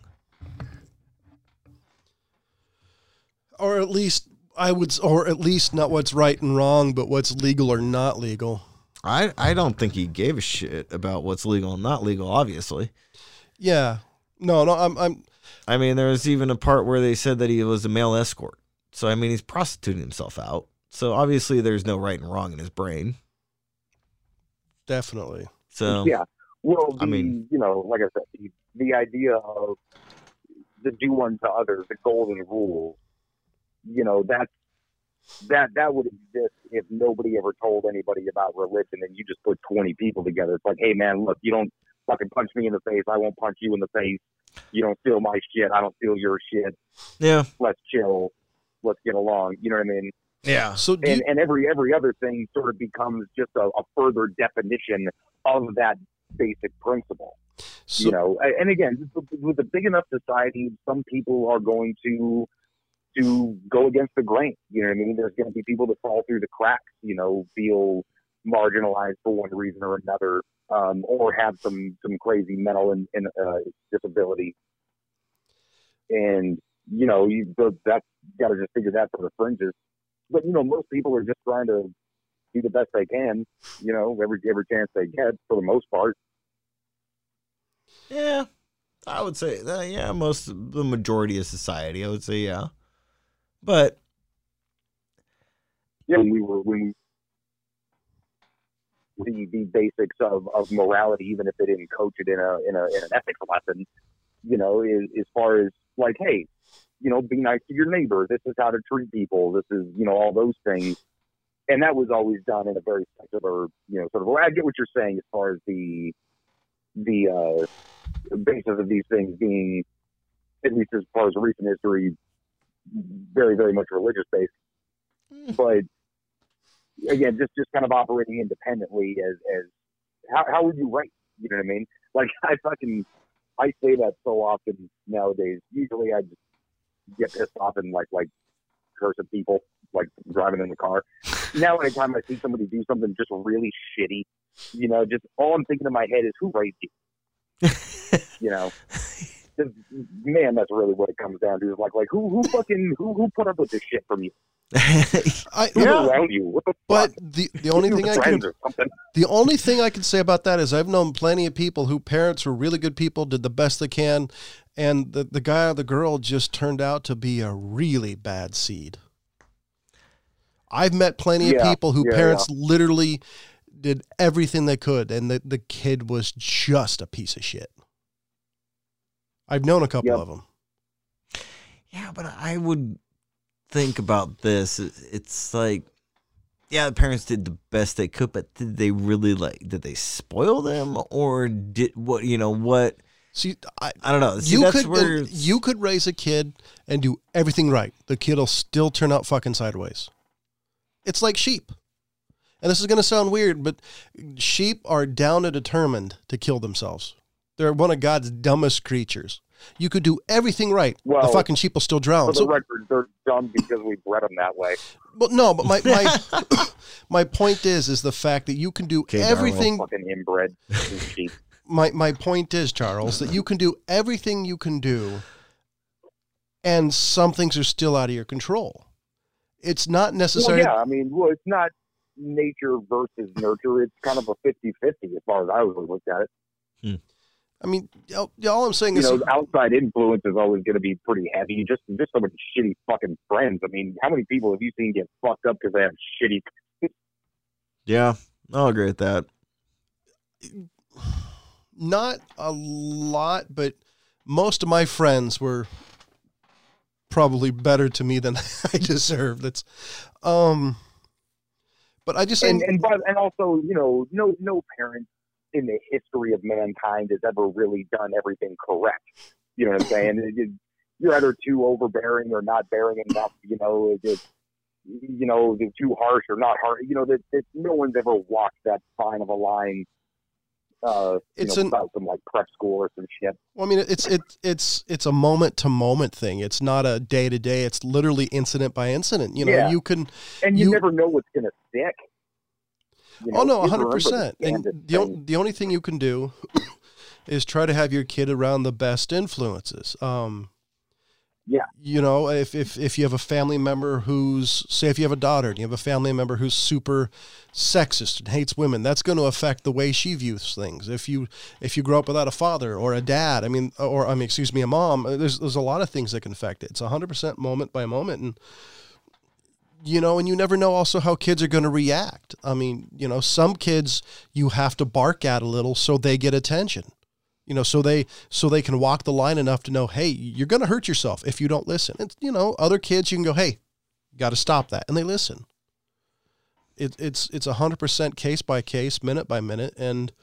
Or at least I would, or at least not what's right and wrong, but what's legal or not legal. I, I don't think he gave a shit about what's legal and not legal, obviously. Yeah, no, no, I'm, I'm. I mean, there was even a part where they said that he was a male escort. So, I mean, he's prostituting himself out. So, obviously, there's no right and wrong in his brain. Definitely. So, Yeah. Well, the, I mean- you know, like I said, the, the idea of the do unto others, the golden rule, you know, that's, that, that would exist if nobody ever told anybody about religion and you just put twenty people together. It's like, hey, man, look, you don't fucking punch me in the face. I won't punch you in the face. You don't steal my shit. I don't steal your shit. yeah. Let's chill. Let's get along. You know what I mean? Yeah. So do And, you, and every every other thing sort of becomes just a, a further definition of that basic principle. so, You know, A- and again, with a big enough society, some people are going to to go against the grain. You know what I mean? There's going to be people that fall through the cracks. You know, feel marginalized for one reason or another, um, or have some some crazy mental and, and uh, disability. And you know, you, the, that's got to just figure that for the fringes. But, you know, most people are just trying to do the best they can, you know, every, every chance they get for the most part. Yeah, I would say that, yeah, most, the majority of society, I would say, yeah. But, yeah, when we were, when we, the, the basics of, of morality, even if they didn't coach it in a, in a, in an ethics lesson, you know, is, as far as like, hey, you know, be nice to your neighbor. This is how to treat people. This is, you know, all those things. And that was always done in a very secular, you know, sort of way. I get what you're saying as far as the, the, uh, basis of these things being, at least as far as recent history, very, very much religious based. But again, just, just kind of operating independently as, as how, how would you rate? You know what I mean? Like I fucking, I say that so often nowadays. Usually I just get pissed off and like, like curse at people, like driving in the car. Now, anytime I see somebody do something just really shitty, you know, just all I'm thinking in my head is who raised you? You know, man, that's really what it comes down to. Is like, like who, who fucking, who, who put up with this shit from you? I, Who's yeah. around you? What the But fuck? the the only thing I can the only thing I can say about that is I've known plenty of people who parents were really good people, did the best they can, and the the guy or the girl just turned out to be a really bad seed. I've met plenty of Yeah, people who yeah, parents literally did everything they could, and the, the kid was just a piece of shit. I've known a couple Yep. of them. yeah, but I would think about this. It's like, yeah, the parents did the best they could, but did they really, like, did they spoil them, or did what, you know, what? See, I, I don't know. See, you that's could where and you could raise a kid and do everything right. The kid will still turn out fucking sideways. It's like sheep. And this is going to sound weird, but sheep are down and determined to kill themselves. They're one of God's dumbest creatures. You could do everything right. Well, the fucking sheep will still drown. For the So, record, they're dumb because we bred them that way. but no, but my, my, my point is, is the fact that you can do Okay, everything. Fucking inbred sheep. My, my point is, Charles, that you can do everything you can do and some things are still out of your control. It's not Well, necessarily. yeah, I mean, well, it's not nature versus nurture. It's kind of a fifty-fifty as far as I would look at it. I mean, all all I'm saying You is, know, outside influence is always going to be pretty heavy. Just just so many shitty fucking friends. I mean, how many people have you seen get fucked up because they have shitty? yeah, I'll agree with that. not a lot, but most of my friends were probably better to me than I deserved. That's, um, but I just And think, and but and also, you know, no no parent in the history of mankind has ever really done everything correct. You know what I'm saying? It- it- you're either too overbearing or not bearing enough. You know, it, it, you know, they're too harsh or not harsh. You know, that, that no one's ever walked that fine of a line. Uh, It's you know, an- about some like prep school or some shit. well, I mean, it's, it, it's, it's a moment to moment thing. It's not a day to day. It's literally incident by incident. You know, Yeah. you can, And you, You- never know what's going to stick. You oh no, kids hundred remember percent. the And damnedest the, on- thing. the only thing you can do is try to have your kid around the best influences. Um, Yeah. You know, if, if, if you have a family member who's, say if you have a daughter and you have a family member who's super sexist and hates women, that's going to affect the way she views things. If you, if you grow up without a father or a dad, I mean, or, I mean, excuse me, a mom, there's, there's a lot of things that can affect it. It's a hundred percent moment by moment. And, you know, and you never know also how kids are going to react. I mean, you know, some kids you have to bark at a little so they get attention. You know, so they so they can walk the line enough to know, hey, you're going to hurt yourself if you don't listen. And, you know, other kids, you can go, hey, got to stop that. And they listen. It, it's it's one hundred percent case by case, minute by minute. And,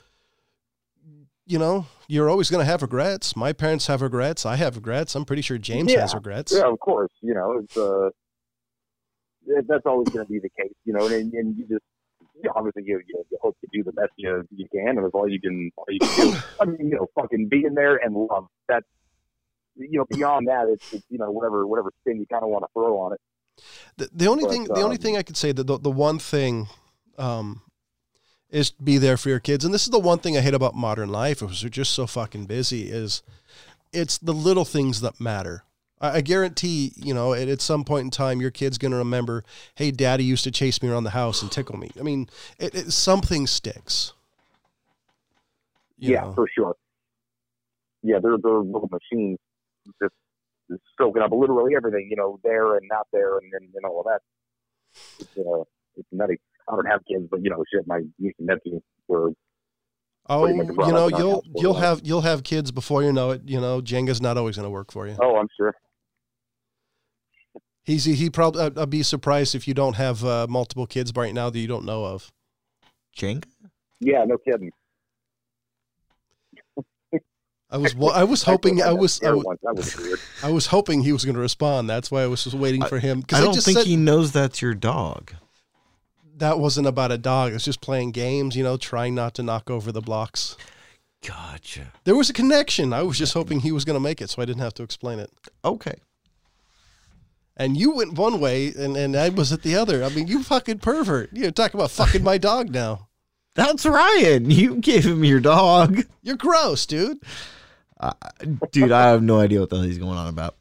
you know, you're always going to have regrets. My parents have regrets. I have regrets. I'm pretty sure James Yeah. has regrets. Yeah, of course. You know, it's uh, it- that's always going to be the case. You know, and, and you just you know, obviously you, you you hope to do the best you you can, and that's all you can all you can do. I mean, you know, fucking being there and love. That's you know, beyond that, it's, it's you know whatever whatever spin you kind of want to throw on it. The, the only But, thing, the only um, thing I could say that the, the one thing, um, is be there for your kids. And this is the one thing I hate about modern life is we're just so fucking busy is it's the little things that matter. I, I guarantee, you know, at, at some point in time, your kid's going to remember, hey, Daddy used to chase me around the house and tickle me. I mean, it, it, something sticks. You yeah, know? for sure. Yeah, they're they're little machines just, just soaking up literally everything, you know, there and not there, and and, and all of that. It's, uh, it's nutty. I don't have kids, but you know, shit, my niece and nephew were. Oh, you know, you'll you'll life. have you'll have kids before you know it. You know, Jenga's not always going to work for you. Oh, I'm sure. He's he probably. I'd, I'd be surprised if you don't have uh, multiple kids right now that you don't know of. Jenga? Yeah, no kidding. I was I was hoping I was I was, that was weird. I was hoping he was going to respond. That's why I was just waiting for him. I don't I just think said, he knows that's your dog. That wasn't about a dog. It was just playing games, you know, trying not to knock over the blocks. Gotcha. There was a connection. I was just hoping he was going to make it, so I didn't have to explain it. Okay. And you went one way, and, and I was at the other. I mean, you fucking pervert. You're talking about fucking my dog now. That's Ryan. You gave him your dog. You're gross, dude. Uh, dude, I have no idea what the hell he's going on about.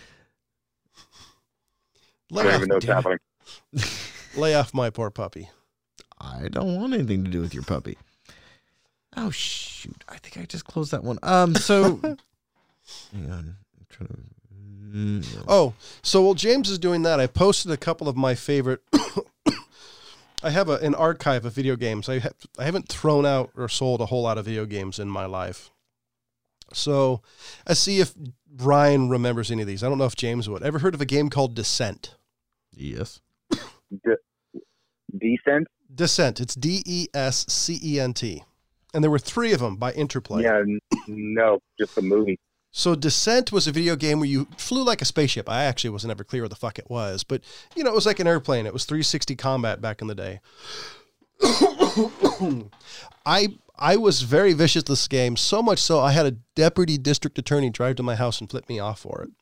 I don't even know what's happening. Lay off my poor puppy. I don't want anything to do with your puppy. Oh, shoot. I think I just closed that one. Um, so, hang on. I'm trying to... Mm, oh, so while James is doing that, I posted a couple of my favorite... I have a, an archive of video games. I, ha- I haven't thrown out or sold a whole lot of video games in my life. So, I see if Brian remembers any of these. I don't know if James would. Ever heard of a game called Descent? Yes. De- Descent? Descent. It's D E S C E N T. And there were three of them by Interplay. Yeah, n- no, just a movie. So Descent was a video game where you flew like a spaceship. I actually wasn't ever clear what the fuck it was. But, you know, it was like an airplane. It was three sixty combat back in the day. I I was very vicious this game, so much so I had a deputy district attorney drive to my house and flip me off for it.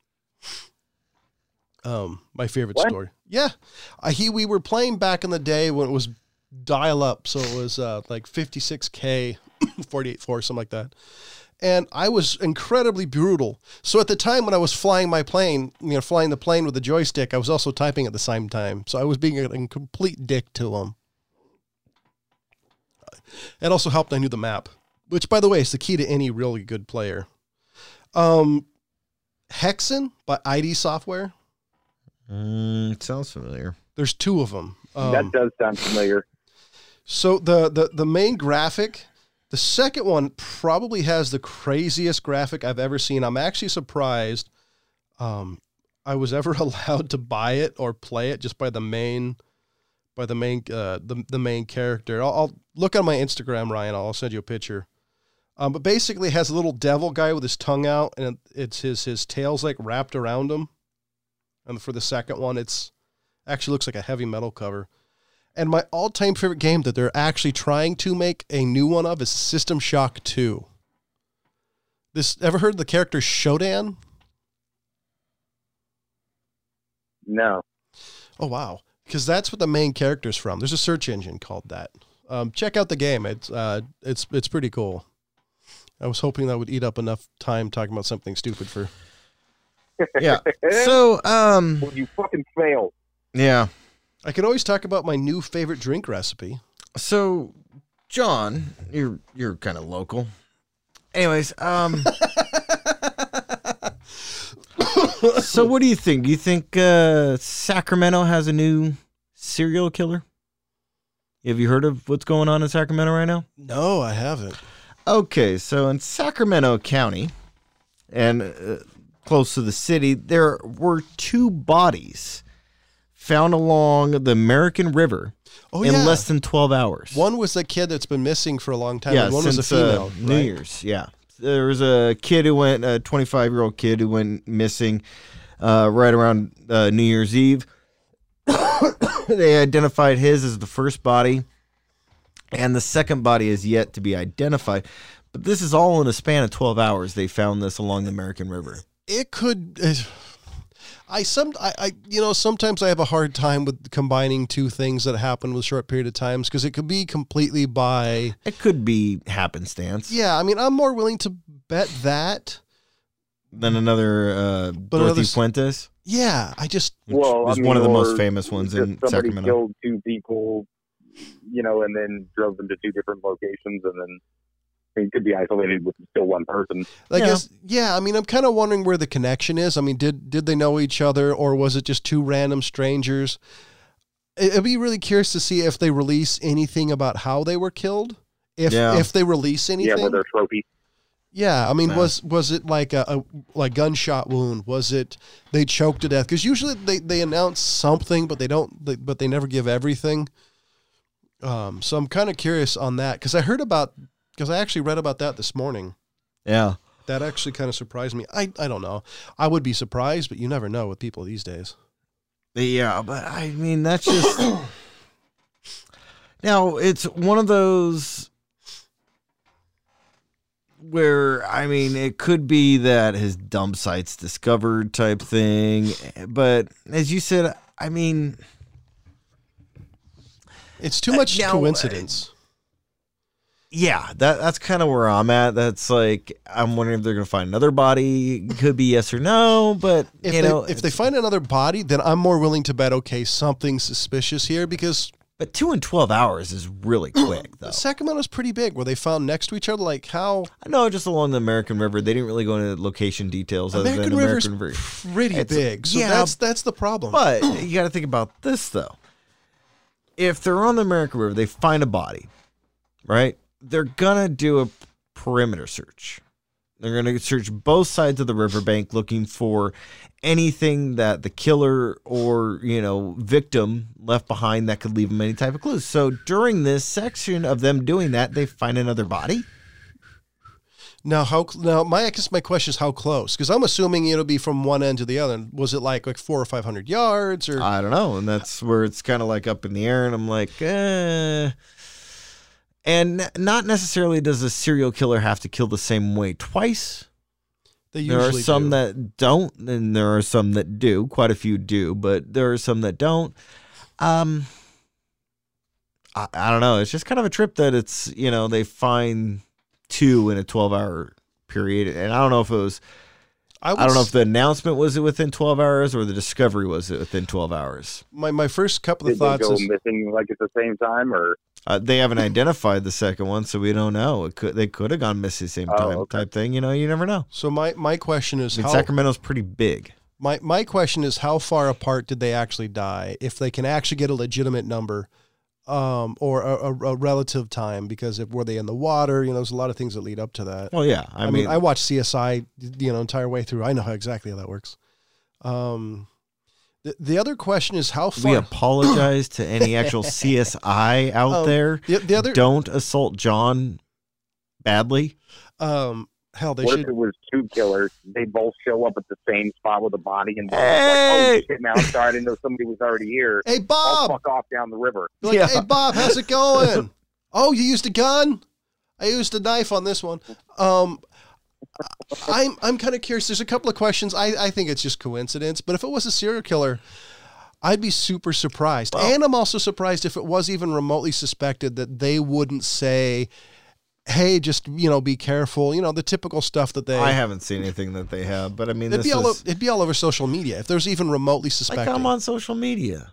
Um, my favorite What? story. Yeah. I, he, we were playing back in the day when it was dial up. So it was uh, like fifty-six K, forty-eight four, something like that. And I was incredibly brutal. So at the time when I was flying my plane, you know, flying the plane with the joystick, I was also typing at the same time. So I was being a, a complete dick to him. It also helped I knew the map, which, by the way, is the key to any really good player. Um, Hexen by I D Software. Mm, sounds familiar. There's two of them. Um, that does sound familiar. So the, the, the main graphic, the second one probably has the craziest graphic I've ever seen. I'm actually surprised um, I was ever allowed to buy it or play it just by the main, by the main, uh, the, the main character. I'll, I'll look on my Instagram, Ryan. I'll send you a picture. Um, but basically it has a little devil guy with his tongue out, and it's his, his tail's like wrapped around him. And for the second one, it's actually looks like a heavy metal cover. And my all-time favorite game that they're actually trying to make a new one of is System Shock two. This, ever heard of the character Shodan? No. Oh, wow. Because that's what the main character's from. There's a search engine called that. Um, check out the game. It's, uh, it's, it's pretty cool. I was hoping that would eat up enough time talking about something stupid for... Yeah. So, um, Well, you fucking failed. yeah. I can always talk about my new favorite drink recipe. So, John, you're you're kind of local. Anyways, um, so what do you think? Do you think uh, Sacramento has a new serial killer? Have you heard of what's going on in Sacramento right now? No, I haven't. Okay, so in Sacramento County, and uh, close to the city, there were two bodies found along the American River Oh, in yeah. less than twelve hours. One was a kid that's been missing for a long time. yeah, and one was a since uh, female. New right? Year's. Yeah, there was a kid who went, a twenty-five year old kid who went missing uh, right around uh, New Year's Eve. They identified his as the first body, and the second body is yet to be identified. But this is all in a span of twelve hours. They found this along the American River. It could. Uh, I some I, I you know sometimes I have a hard time with combining two things that happen with a short period of times because it could be completely by. It could be happenstance. Yeah, I mean, I'm more willing to bet that Then another uh, But Dorothy others- Fuentes, Yeah, I just which Well, I was mean, one of the or most famous ones just in somebody Sacramento. killed two people, you know, and then drove them to two different locations, and then I mean, it could be isolated with still one person. I Yeah. guess yeah. I mean, I'm kind of wondering where the connection is. I mean, did did they know each other, or was it just two random strangers? It- It'd be really curious to see if they release anything about how they were killed. If Yeah. if they release anything, Yeah, with their trophy. Yeah, I mean, Yeah. was was it like a, a like gunshot wound? Was it they choked to death? Because usually they, they announce something, but they don't. They, but they never give everything. Um, so I'm kind of curious on that because I heard about because I actually read about that this morning. Yeah. That actually kind of surprised me. I I don't know. I would be surprised, but you never know with people these days. Yeah, but I mean, that's just. Now, it's one of those where, I mean, it could be that his dump site's discovered type thing. But as you said, I mean. It's too much now, coincidence. Yeah, that that's kind of where I'm at. That's like, I'm wondering if they're going to find another body. Could be yes or no, but, If you they, know. if they it's- find another body, then I'm more willing to bet, okay, something suspicious here because But two and twelve hours is really quick, though. Sacramento's pretty big. Were they found next to each other? Like how? I know, just along the American River. They didn't really go into location details other American than River's American River. pretty It's- big, so yeah, that's that's the problem. But you got to think about this, though. If they're on the American River, they find a body, right? They're going to do a perimeter search. They're going to search both sides of the riverbank looking for anything that the killer or, you know, victim left behind that could leave them any type of clues. So during this section of them doing that, they find another body. Now, how cl- now? My I guess my question is how close? Because I'm assuming it'll be from one end to the other. Was it like like four or five hundred yards, or I don't know. And that's where it's kind of like up in the air. And I'm like, eh. And n- not necessarily does a serial killer have to kill the same way twice. they There usually are some do. that don't, and there are some that do. Quite a few do, but there are some that don't. Um, I, I don't know. It's just kind of a trip that it's, you know, they find two in a twelve hour period. And I don't know if it was, I, would I don't know s- if the announcement was within twelve hours or the discovery was within twelve hours. my my first couple of Did they thoughts go is missing like at the same time, or Uh, they haven't identified the second one, so we don't know. It could they could have gone missing at the same Oh, time okay. type thing. You know, you never know. so. My my question I is mean, how Sacramento's pretty big. my my question is how far apart did they actually die? If they can actually get a legitimate number, um, or a, a, a relative time, because if were they in the water, you know, there's a lot of things that lead up to that. Well, yeah. I, I, mean, mean, I watched C S I, you know, entire way through. I know how exactly how that works. Um, the, the other question is how we far. apologize to any actual C S I out Um, there. the, the other, Don't assault John badly. um, hell, they what should. if it was two killers? They both show up at the same spot with a body, and both Hey! like, oh shit! Now I'm sorry, I didn't know somebody was already here. Hey I'll Bob, fuck off down the river. like, Yeah. hey Bob, how's it going? Oh, you used a gun? I used a knife on this one. Um, I'm I'm kind of curious. There's a couple of questions. I I think it's just coincidence, but if it was a serial killer, I'd be super surprised. Well- And I'm also surprised if it was even remotely suspected that they wouldn't say, "Hey, just you know, be careful." You know, the typical stuff that they. I haven't seen anything that they have, but I mean, It'd this be all is o- it'd be all over social media if there's even remotely like suspected. I'm on social media.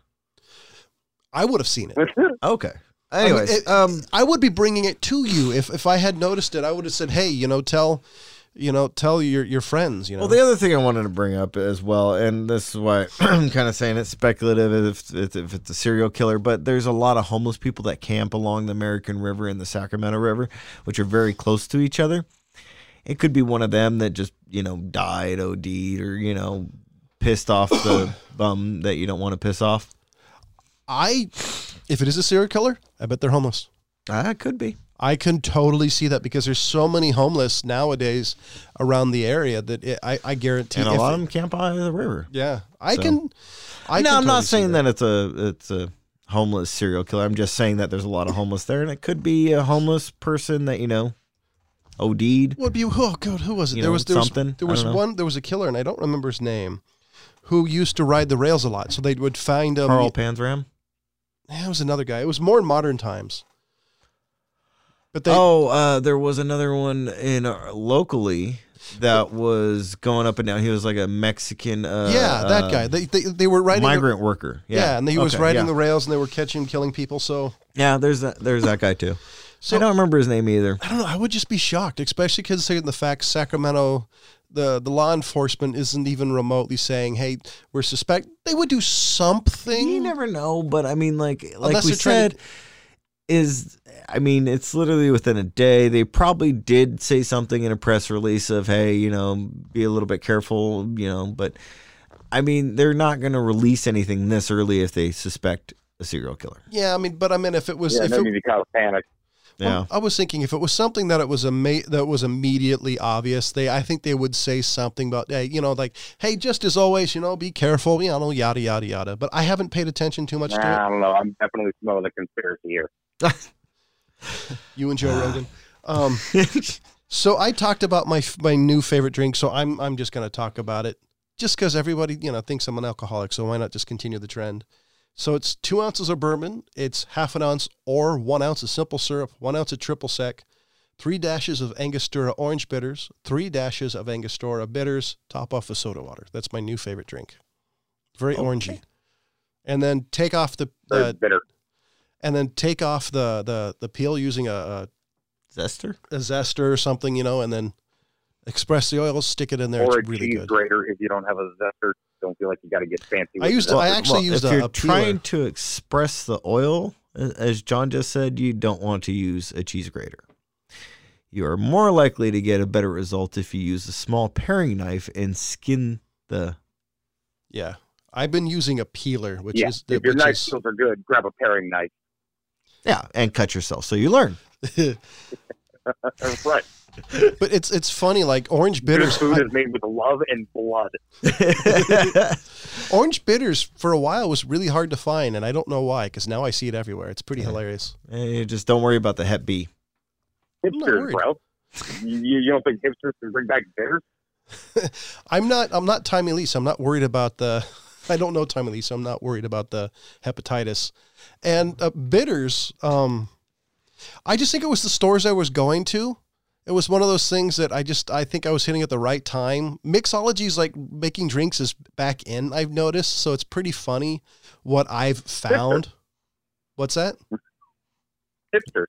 I would have seen it. Okay. I mean, Anyways, it- um, I would be bringing it to you if if I had noticed it. I would have said, "Hey, you know, tell, you know, tell your your friends." You know, well, the other thing I wanted to bring up as well, and this is why I'm kind of saying it's speculative if, if, if it's a serial killer, but there's a lot of homeless people that camp along the American River and the Sacramento River, which are very close to each other. It could be one of them that just, you know, died, O D'd, or, you know, pissed off the bum that you don't want to piss off. I, if it is a serial killer, I bet they're homeless. Ah, it could be. I can totally see that because there's so many homeless nowadays around the area that it, I I guarantee. And a if lot it- of them camp by the river. Yeah, I So- can. I no, can I'm totally not see saying that. it's a it's a homeless serial killer. I'm just saying that there's a lot of homeless there, and it could be a homeless person that, you know, O D'd. Would be oh god, who was it? You there know, was there something. was there I was don't know. one there was a killer and I don't remember his name, who used to ride the rails a lot. So they would find him. Carl Panzram. Yeah, it was another guy. It was more in modern times. But they, oh, uh, there was another one in uh, locally that was going up and down. He was like a Mexican. Uh, yeah, that uh, guy. They, they they were riding migrant the, worker. Yeah, Yeah, and he was Okay, riding yeah. the rails, and they were catching, killing people. So Yeah, there's that. There's that guy too. So I don't remember his name either. I don't know. I would just be shocked, especially considering the fact Sacramento, the the law enforcement isn't even remotely saying, "Hey, we're suspect." They would do something. You never know, but I mean, like like Unless we they're trying said, to- is I mean, it's literally within a day. They probably did say something in a press release of, hey, you know, be a little bit careful, you know, but I mean, they're not going to release anything this early if they suspect a serial killer. Yeah, I mean, but I mean, if it was, Yeah, if no it, need to cause panic. Yeah. Well, I was thinking if it was something that it was a ma- that was immediately obvious, they I think they would say something about, hey, you know, like, hey, just as always, you know, be careful, you know, yada yada yada. But I haven't paid attention too much Nah, to I don't know. I'm definitely smelling the conspiracy here. it. You and Joe Rogan. Um, so I talked about my my new favorite drink, so I'm I'm just gonna talk about it, just because everybody you know thinks I'm an alcoholic, so why not just continue the trend? So it's two ounces of bourbon, it's half an ounce or one ounce of simple syrup, one ounce of triple sec, three dashes of Angostura orange bitters, three dashes of Angostura bitters, top off with soda water. That's my new favorite drink. Very Okay. orangey. And then take off the Very uh, bitter. and then take off the the the peel using a, a, Zester? a zester or something, you know, and then express the oil, stick it in there. Or a It's really cheese good. grater if you don't have a zester. Don't feel like you got to get fancy. I with used the to- I zester. actually used if a- you're a peeler. trying to express the oil, as John just said, you don't want to use a cheese grater. You are more likely to get a better result if you use a small paring knife and skin the. Yeah. I've been using a peeler, which Yeah, is if your which knife is- skills are good, grab a paring knife. Yeah, and cut yourself so you learn. Right. but it's it's funny, like orange Good bitters. food I- is made with love and blood. orange bitters for a while was really hard to find, and I don't know why, because now I see it everywhere. It's pretty hilarious. Eh, just don't worry about the Hep B. not Hipsters, worried. bro. You, you you don't think hipsters can bring back bitters? I'm not I'm not Tommy Lee, so I'm not worried about the I don't know Tommy Lee, so I'm not worried about the hepatitis. And uh, bitters, um, I just think it was the stores I was going to. It was one of those things that I just I think I was hitting at the right time. Mixology is like making drinks is back in, I've noticed, so it's pretty funny what I've found. What's that? Hipsters.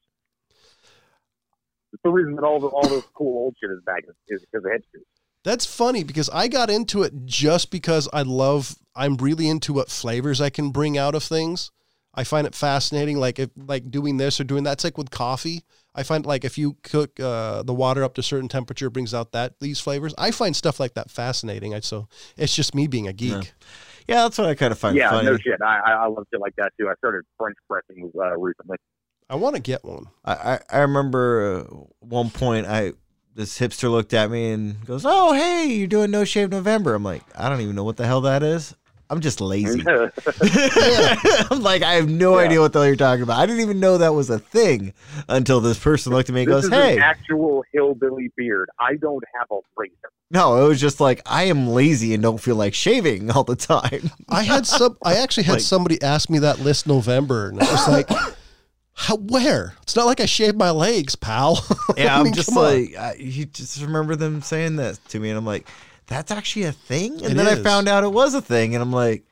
It's the reason that all the all this cool old shit is back is, is because of hipsters. That's funny because I got into it just because I love, I'm really into what flavors I can bring out of things. I find it fascinating, like if, like doing this or doing that. It's like with coffee. I find like if you cook uh, the water up to a certain temperature, it brings out that these flavors. I find stuff like that fascinating. I, so it's just me being a geek. Yeah. Yeah, that's what I kind of find Yeah, funny. no shit. I, I I love shit like that too. I started French pressing uh, recently. I want to get one. I, I, I remember uh, one point I this hipster looked at me and goes, "Oh, hey, you're doing No Shave November." I'm like, I don't even know what the hell that is. I'm just lazy. I'm like, I have no Yeah. idea what the hell you're talking about. I didn't even know that was a thing until this person looked at me and This goes, is "Hey." an actual hillbilly beard. I don't have a razor. No, it was just like, I am lazy and don't feel like shaving all the time. I had some, I actually had Like- somebody ask me that list November, and I was like, how, where? It's not like I shaved my legs, pal. Yeah, I I'm mean, just come on. like, I, you just remember them saying that to me, and I'm like, that's actually a thing? And It then is. I found out it was a thing, and I'm like,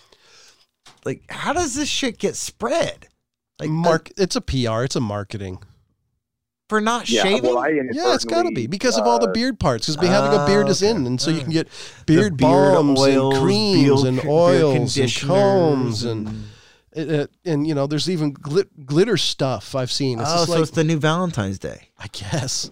like, how does this shit get spread? Like, Mark, it's a P R, it's a marketing. for not Yeah, shaving? well, I Yeah, it's got to be inadvertently, because of all the uh, beard parts. Because having a beard is Ah, in, and so you okay. can get beard, The beard balms oils, and creams beard- and beard oils and conditioners combs and and, and you know, there's even glit, glitter stuff I've seen. It's oh, just so like, it's the new Valentine's Day. I guess.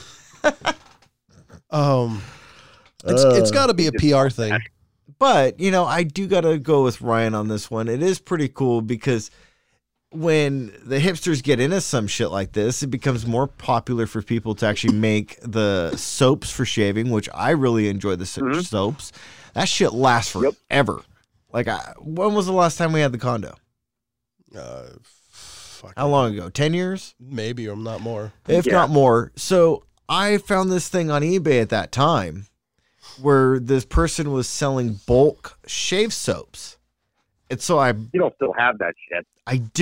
um, it's it's got to be a P R thing. But, you know, I do got to go with Ryan on this one. It is pretty cool because when the hipsters get into some shit like this, it becomes more popular for people to actually make the soaps for shaving, which I really enjoy the so- Mhm. soaps. That shit lasts Yep. forever. Like, I, when was the last time we had the condo? Uh, fuck, How long ago? ten years? maybe or not more. If Yeah. not more. So I found this thing on eBay at that time where this person was selling bulk shave soaps. And so I You don't still have that shit. I do.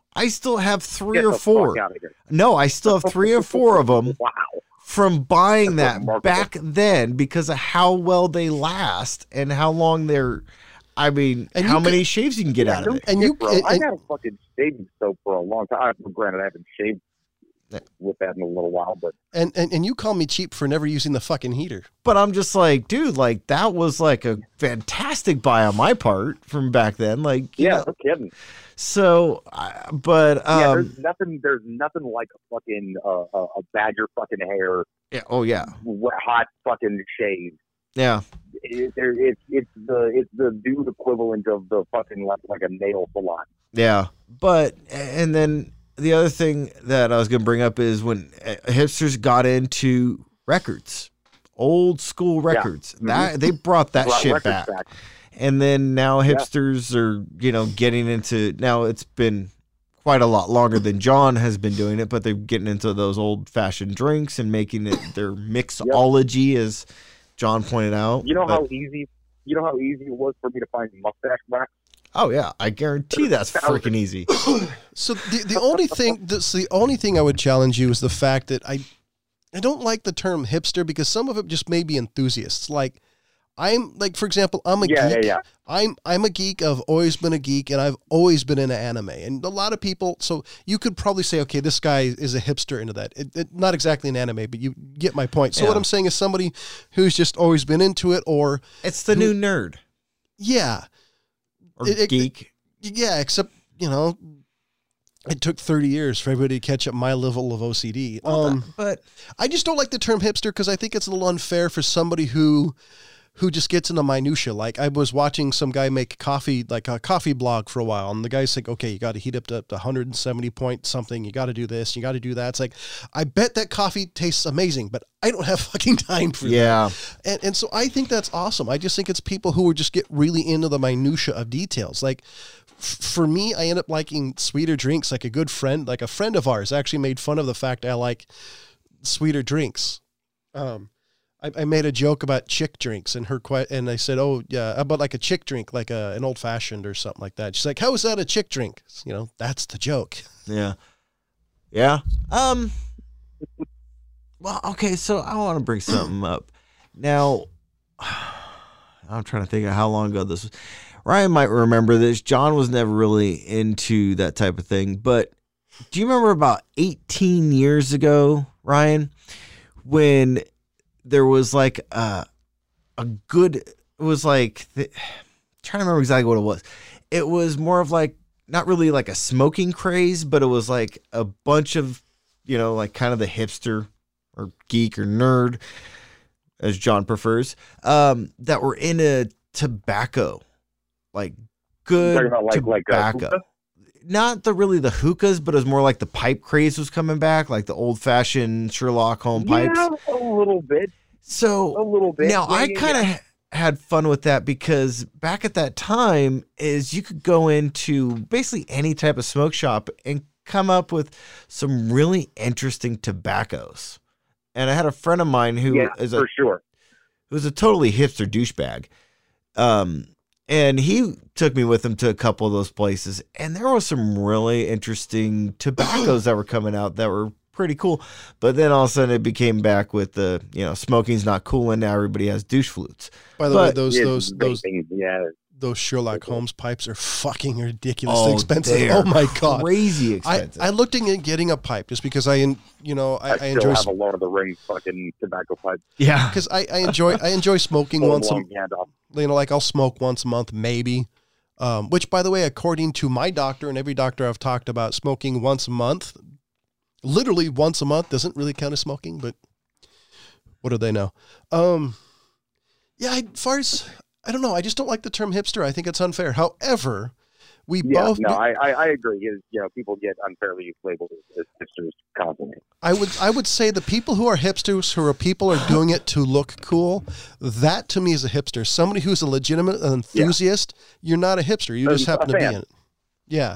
I still have three Get or the four. fuck out of here. No, I still have three or four of them Wow. from buying That's that remarkable. back then because of how well they last and how long they're. I mean, And how you many shaves you can get Yeah, out no of it. And shit, you- bro. and- I and- had a fucking shaving soap for a long time. I, granted, I haven't shaved with that in a little while, but And, and and you call me cheap for never using the fucking heater. But I'm just like, dude, like that was like a fantastic buy on my part from back then. Like, you yeah, know, no kidding. so, I- but yeah, um, there's nothing. There's nothing like a fucking uh, a, a badger fucking hair, yeah, oh yeah, wet, hot fucking shave. yeah, It, there- it's it's the it's the dude equivalent of the fucking like like a nail salon. yeah. But and then the other thing that I was gonna bring up is when uh, hipsters got into records, old school records. Mhm. That they brought that Brought shit records back. And then now Yeah. hipsters are, you know, getting into, now it's been quite a lot longer than John has been doing it, but they're getting into those old fashioned drinks and making it their mixology, as John pointed out. You know But- how easy you know how easy it was for me to find mustache wax. oh yeah, I guarantee that's freaking easy. So the the only thing that's the only thing I would challenge you is the fact that I I don't like the term hipster because some of it just may be enthusiasts. Like I'm like, for example, I'm a Yeah, geek. yeah, yeah. I'm I'm a geek. I've always been a geek, and I've always been into anime. And a lot of people, so you could probably say, okay, this guy is a hipster into that. It, it, not exactly an anime, but you get my point. So Yeah. what I'm saying is somebody who's just always been into it, or It's the new nerd yeah, or It- it- geek. yeah. Except you know, it took thirty years for everybody to catch up my level of O C D. Um, but I just don't like the term hipster because I think it's a little unfair for somebody who who just gets into minutia. Like I was watching some guy make coffee, like a coffee blog for a while, and the guy's like, okay, you got to heat up to, to one hundred seventy point something. You got to do this. You got to do that. It's like, I bet that coffee tastes amazing, but I don't have fucking time for that. yeah, And, and so I think that's awesome. I just think it's people who are just get really into the minutia of details. Like f- for me, I end up liking sweeter drinks. Like a good friend, like a friend of ours actually made fun of the fact I like sweeter drinks. Um, I, I made a joke about chick drinks and her que- and I said, oh yeah, about like a chick drink, like a, an old fashioned or something like that. She's like, how is that a chick drink? You know, that's the joke. yeah, yeah. Um. Well, okay, so I want to bring something up now. I'm trying to think of how long ago this was. Ryan might remember this. John was never really into that type of thing, but do you remember about eighteen years ago, Ryan, when there was like a a good, it was like, the, trying to remember exactly what it was. It was more of like, not really like a smoking craze, but it was like a bunch of, you know, like kind of the hipster or geek or nerd, as John prefers, um, that were into tobacco, like good Talking about like like uh, tobacco. hookah? Not the really the hookahs, but it was more like the pipe craze was coming back, like the old fashioned Sherlock Holmes pipes. Yeah, a little bit, a So little bit. now Yeah, I yeah, kind of yeah. had fun with that because back at that time is you could go into basically any type of smoke shop and come up with some really interesting tobaccos. And I had a friend of mine who yeah, is a for sure. who's a totally hipster douchebag. Um, and he took me with him to a couple of those places, and there was some really interesting tobaccos that were coming out that were pretty cool. But then all of a sudden it became back with the, you know, smoking's not cool, and now everybody has douche flutes. By the way, But- those Yeah, those those vaping, yeah. those Sherlock Holmes pipes are fucking ridiculously expensive. they Oh are my god. crazy I, expensive. I looked into getting a pipe just because I, en- you know, I, I, I, still enjoy have a Lord of the Rings fucking tobacco pipe. yeah, because I, I enjoy I enjoy smoking Full once a long Gandalf. you know like I'll smoke once a month maybe, um, which by the way, according to my doctor and every doctor I've talked about, smoking once a month, literally once a month, doesn't really count as smoking. But what do they know? Um, yeah, I, as far as I don't know, I just don't like the term hipster. I think it's unfair. However, we Yeah, both no, I, I, I agree. Is you know, people get unfairly labeled as hipsters constantly. I would I would say the people who are hipsters, who are people are doing it to look cool, that to me is a hipster. Somebody who's a legitimate enthusiast, you're not a hipster. You A- just happen a to be fan. in it. Yeah.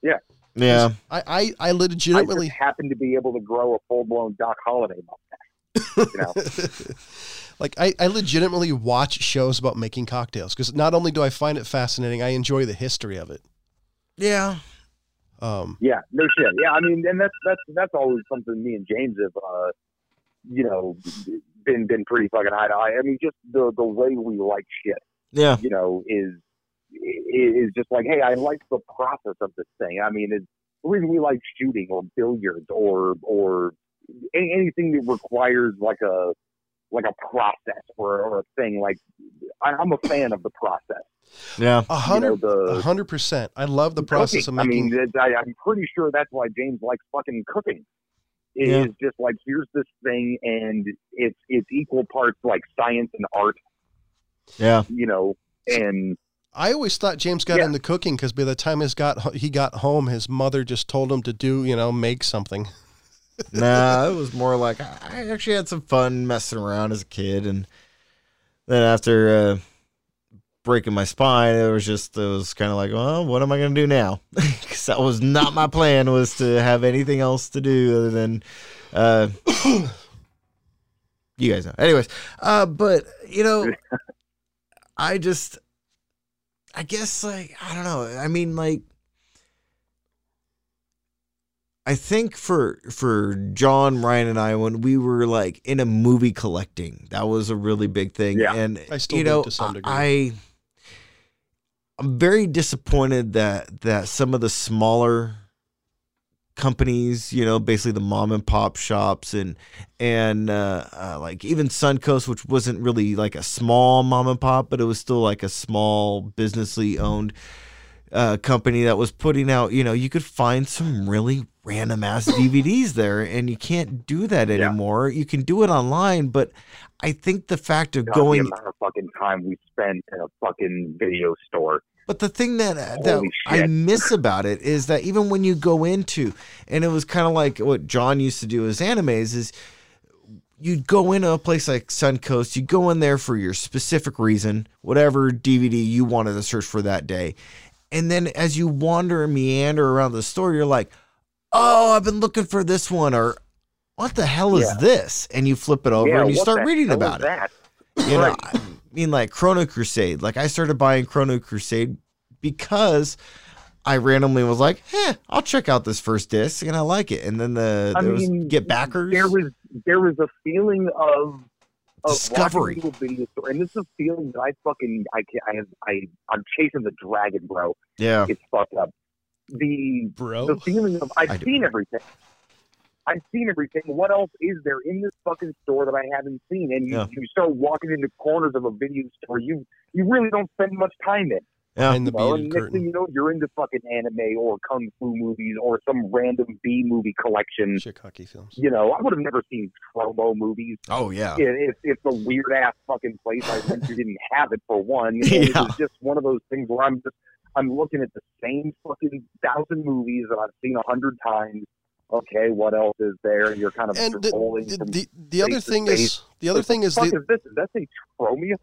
yeah. I, I, I I legitimately just happen to be able to grow a full blown Doc Holliday mustache. You know, like I, I legitimately watch shows about making cocktails because not only do I find it fascinating, I enjoy the history of it. Yeah. Um, Yeah, no shit. Yeah, I mean, and that's that's that's always something me and James have, uh, you know, been been pretty fucking eye to eye. I mean, just the the way we like shit, Yeah. you know, is is just like, hey, I like the process of this thing. I mean, it's the reason we like shooting or billiards or or any, anything that requires like a like a process or, or a thing. Like, I, I'm a fan of the process. Yeah. a hundred, You know, the- a hundred percent. I love the process Cooking. of making. I mean, it- I, I'm pretty sure that's why James likes fucking cooking. It Yeah. is just like, here's this thing, and it's it's equal parts like science and art, Yeah. you know, and I always thought James got Yeah. into cooking because by the time his got he got home, his mother just told him to do, you know, make something. Nah, it was more like I actually had some fun messing around as a kid, and then after uh, breaking my spine, it was just it was kind of like, well, what am I gonna do now? Because that was not my plan, was to have anything else to do other than, uh, you guys know. Anyways, uh, but you know, I just, I guess like I don't know. I mean, like. I think for for John, Ryan, and I, when we were like in a movie collecting, that was a really big thing. Yeah. And I still you do know, to some degree. I I'm very disappointed that that some of the smaller companies, you know, basically the mom and pop shops and and uh, uh, like even Suncoast, which wasn't really like a small mom and pop, but it was still like a small businessly owned uh, company that was putting out, you know, you could find some really random ass D V Ds there, and you can't do that Yeah. anymore. You can do it online, but I think the fact of God, going, the amount of fucking time we spent in a fucking video store. but the thing that that Holy I shit. miss about it is that even when you go into, and it was kind of like what John used to do as animes, is you'd go into a place like Suncoast, you go in there for your specific reason, whatever D V D you wanted to search for that day. And then as you wander and meander around the store, you're like, oh, I've been looking for this one, or what the hell is Yeah. this? And you flip it over Yeah, and you what start the reading hell about is it. that? You know, Right. I mean, like Chrono Crusade. Like I started buying Chrono Crusade because I randomly was like, "Eh, I'll check out this first disc," and I like it. And then the I there was mean, get backers. There was there was a feeling of of Discovery. walking into a video store, and this is a feeling that I fucking I can't, I have I I'm chasing the dragon, bro. Yeah, It's fucked up. The Bro. the feeling of I've I do. seen everything. I've seen everything. What else is there in this fucking store that I haven't seen? And you, Yeah. you start walking into corners of a video store you you really don't spend much time in. yeah, Behind the You know, and beaded next thing curtain. you know, you're into fucking anime or kung fu movies or some random B movie collection. Chick-hockey films. You know, I would have never seen promo movies oh yeah, if, if the weird ass fucking place I went to didn't have it for one. And Yeah. It was just one of those things where I'm just I'm looking at the same fucking thousand movies that I've seen a hundred times. Okay, what else is there? And you're kind of And the, scrolling the, from the, the other space to thing space. is the other What thing the is fuck the, is this? Is that a chromium?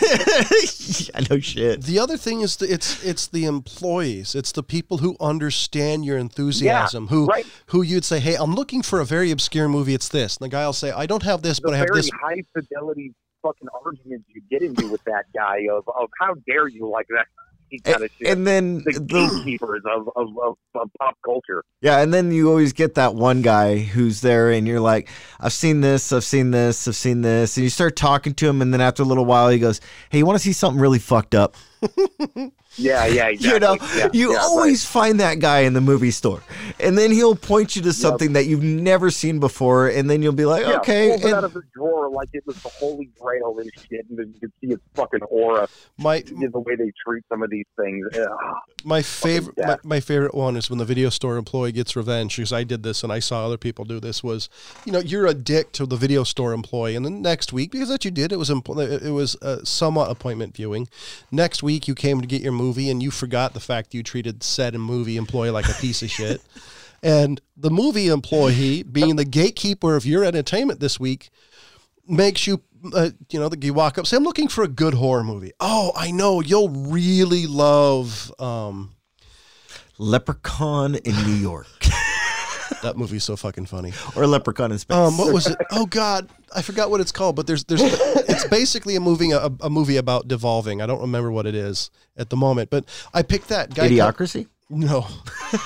I know shit. the other thing is the, it's it's the employees. It's the people who understand your enthusiasm. who right. who you'd say, "Hey, I'm looking for a very obscure movie. It's this." And the guy will say, "I don't have this, The but I have very this." high fidelity fucking arguments you get into with that guy of, of how dare you like that kind of shit. And then The the, gatekeepers of, of, of, of pop culture. yeah, and then you always get that one guy who's there, and you're like, I've seen this, I've seen this, I've seen this, and you start talking to him, and then after a little while, he goes, "Hey, you want to see something really fucked up?" Yeah, yeah, exactly. You know, Yeah, you yeah, always find that guy in the movie store, and then he'll point you to something that you've never seen before, and then you'll be like, right. Yeah, okay. pulls it and- out of the drawer like it was the holy grail and shit, and then you can see its fucking aura. My The way they treat some of these things. Ugh. my favorite my, death. my favorite one is when the video store employee gets revenge because I did this and I saw other people do this. Was, you know, you're a dick to the video store employee, and then next week, because that you did, it was empl- it was uh, somewhat appointment viewing. Next week you came to get your movie and you forgot the fact you treated said movie employee like a piece of shit. And the movie employee, being the gatekeeper of your entertainment this week, makes you, uh, you know, you walk up, say, "I'm looking for a good horror movie." "Oh, I know, you'll really love um, Leprechaun in New York, that movie's so fucking funny." or Leprechaun in Space. Um, what was it? Oh God, I forgot what it's called. But there's there's it's basically a movie a, a movie about devolving. I don't remember what it is at the moment, but I picked that guy. Idiocracy? No.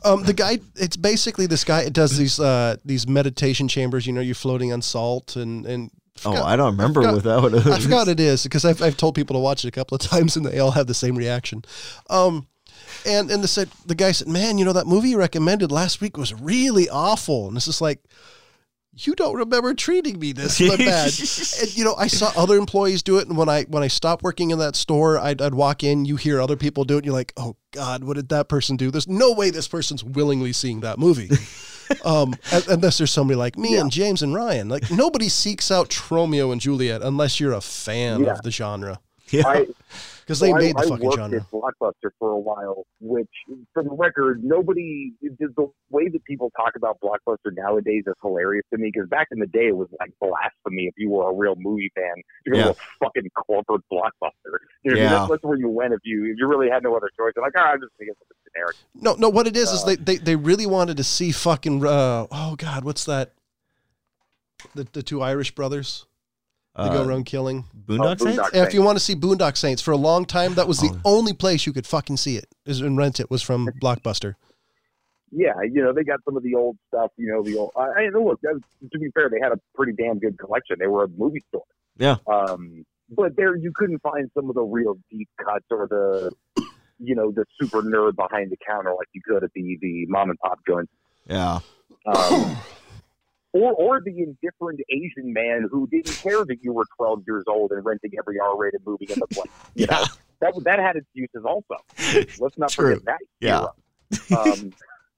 Um, the guy, it's basically this guy. It does these uh these meditation chambers. You know, you're floating on salt and and. Oh, I don't remember forgot, what that would have. I forgot it is because I've I've told people to watch it a couple of times and they all have the same reaction. Um, and and the said the guy said, "Man, you know that movie you recommended last week was really awful." And it's just like, you don't remember treating me this bad. And, you know, I saw other employees do it, and when I when I stopped working in that store, I'd, I'd walk in, you hear other people do it, and you're like, oh God, what did that person do? There's no way this person's willingly seeing that movie. um, unless there's somebody like me yeah. and James and Ryan. Like, nobody seeks out Romeo and Juliet unless you're a fan yeah. of the genre. Yeah. Because they so made I, the I fucking worked genre. at Blockbuster for a while, which, for the record, nobody, the way that people talk about Blockbuster nowadays is hilarious to me, because back in the day, it was like blasphemy if you were a real movie fan to go yeah. to a fucking corporate Blockbuster. You know, yeah. that's, that's where you went if you if you really had no other choice. You're like, oh, I'm just going to get something generic. No, no, what it is uh, is they, they, they really wanted to see fucking, uh, oh God, what's that? The, the two Irish brothers? They uh, go around killing. Boondock oh, Saints? Boondock Yeah, if you want to see Boondock Saints, for a long time, that was the oh. only place you could fucking see it is and rent it was from Blockbuster. Yeah, you know, they got some of the old stuff, you know, the old, I, I know, look, that was, to be fair, they had a pretty damn good collection. They were a movie store. Yeah. Um, but there, you couldn't find some of the real deep cuts or the, you know, the super nerd behind the counter like you could at the, the mom and pop joints. Yeah. Um, Or, or the indifferent Asian man who didn't care that you were twelve years old and renting every R-rated movie in the place. You yeah. know, that that had its uses also. Let's not True. forget that. Yeah. Um,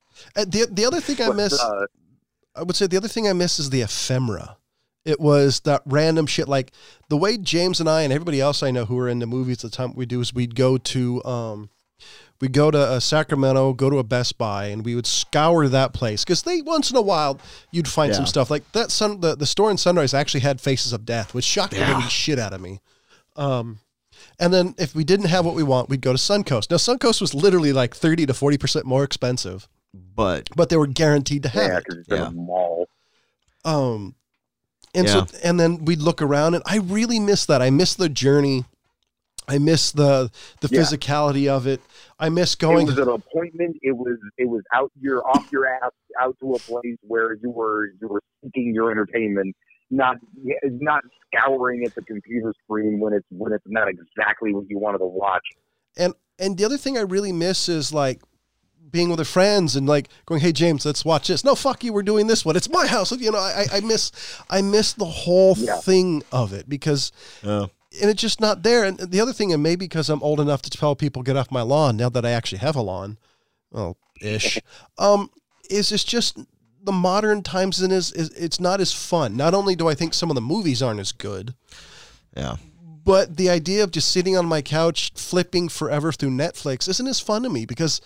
the the other thing I but, miss, uh, I would say the other thing I miss is the ephemera. It was that random shit. Like the way James and I and everybody else I know who were into movies at the time, what we do is we'd go to. Um, We'd go to uh, Sacramento, go to a Best Buy, and we would scour that place because they once in a while you'd find yeah. some stuff like that. Sun the, the store in Sunrise actually had Faces of Death, which shocked the yeah. living shit out of me. Um, and then if we didn't have what we want, we'd go to Suncoast. Now Suncoast was literally like thirty to forty percent more expensive, but but they were guaranteed to have yeah, it. because it's Yeah. in a mall. Um, and Yeah. so and then we'd look around, and I really miss that. I miss the journey. I miss the the Yeah. physicality of it. I miss going. It was an appointment. It was it was out your off your ass out to a place where you were you were seeking your entertainment, not not scouring at the computer screen when it's when it's not exactly what you wanted to watch. And and the other thing I really miss is like being with the friends and like going, hey James, let's watch this. No, fuck you, we're doing this one. It's my house. You know, I I miss I miss the whole Yeah. thing of it because. uh, And it's just not there. And the other thing, and maybe because I'm old enough to tell people get off my lawn now that I actually have a lawn, well, ish, um, is it's just the modern times and is, is it's not as fun. Not only do I think some of the movies aren't as good, yeah. but the idea of just sitting on my couch flipping forever through Netflix isn't as fun to me because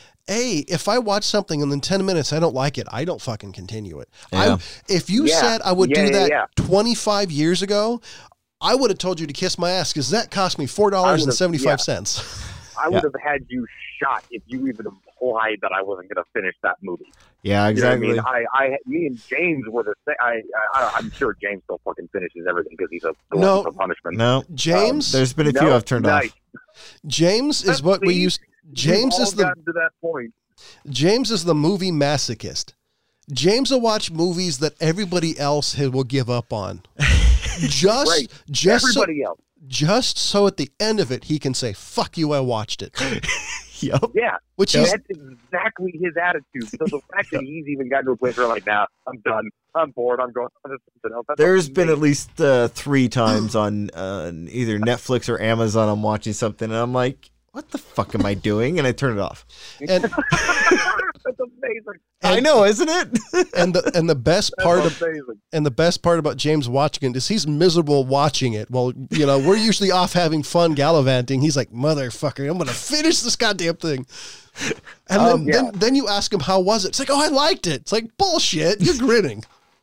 A, if I watch something and in ten minutes I don't like it, I don't fucking continue it. Yeah. I, if you Yeah. said I would Yeah, do yeah, that yeah. twenty-five years ago, I would have told you to kiss my ass because that cost me four dollars and seventy-five cents. I would have had you shot if you even implied that I wasn't going to finish that movie. Yeah, exactly. You know what I mean? I, I, me and James were the same. I, I, I'm sure James still fucking finishes everything because he's a glutton No. for punishment. No, James, there's been a few No, I've turned nice. off. James is what we See, use. James We've is all the gotten to that point. James is the movie masochist. James will watch movies that everybody else ha- will give up on. Just, Right. just, so, Everybody else. just so at the end of it he can say, "Fuck you, I watched it," Yep. Yeah, which that's is exactly his attitude. So the fact that he's even gotten to a place where like, nah, I'm done. I'm bored. I'm going on to something else. That's There's been at amazing. least uh, three times on uh, either Netflix or Amazon I'm watching something and I'm like, what the fuck am I doing? And I turn it off. and That's amazing. I know, isn't it? and the and the best That's part of amazing. and the best part about James watching it is he's miserable watching it. Well, you know, we're usually off having fun gallivanting. He's like, motherfucker, I'm gonna finish this goddamn thing. And then, Um, yeah. then then you ask him how was it? It's like, oh, I liked it. It's like bullshit. You're grinning.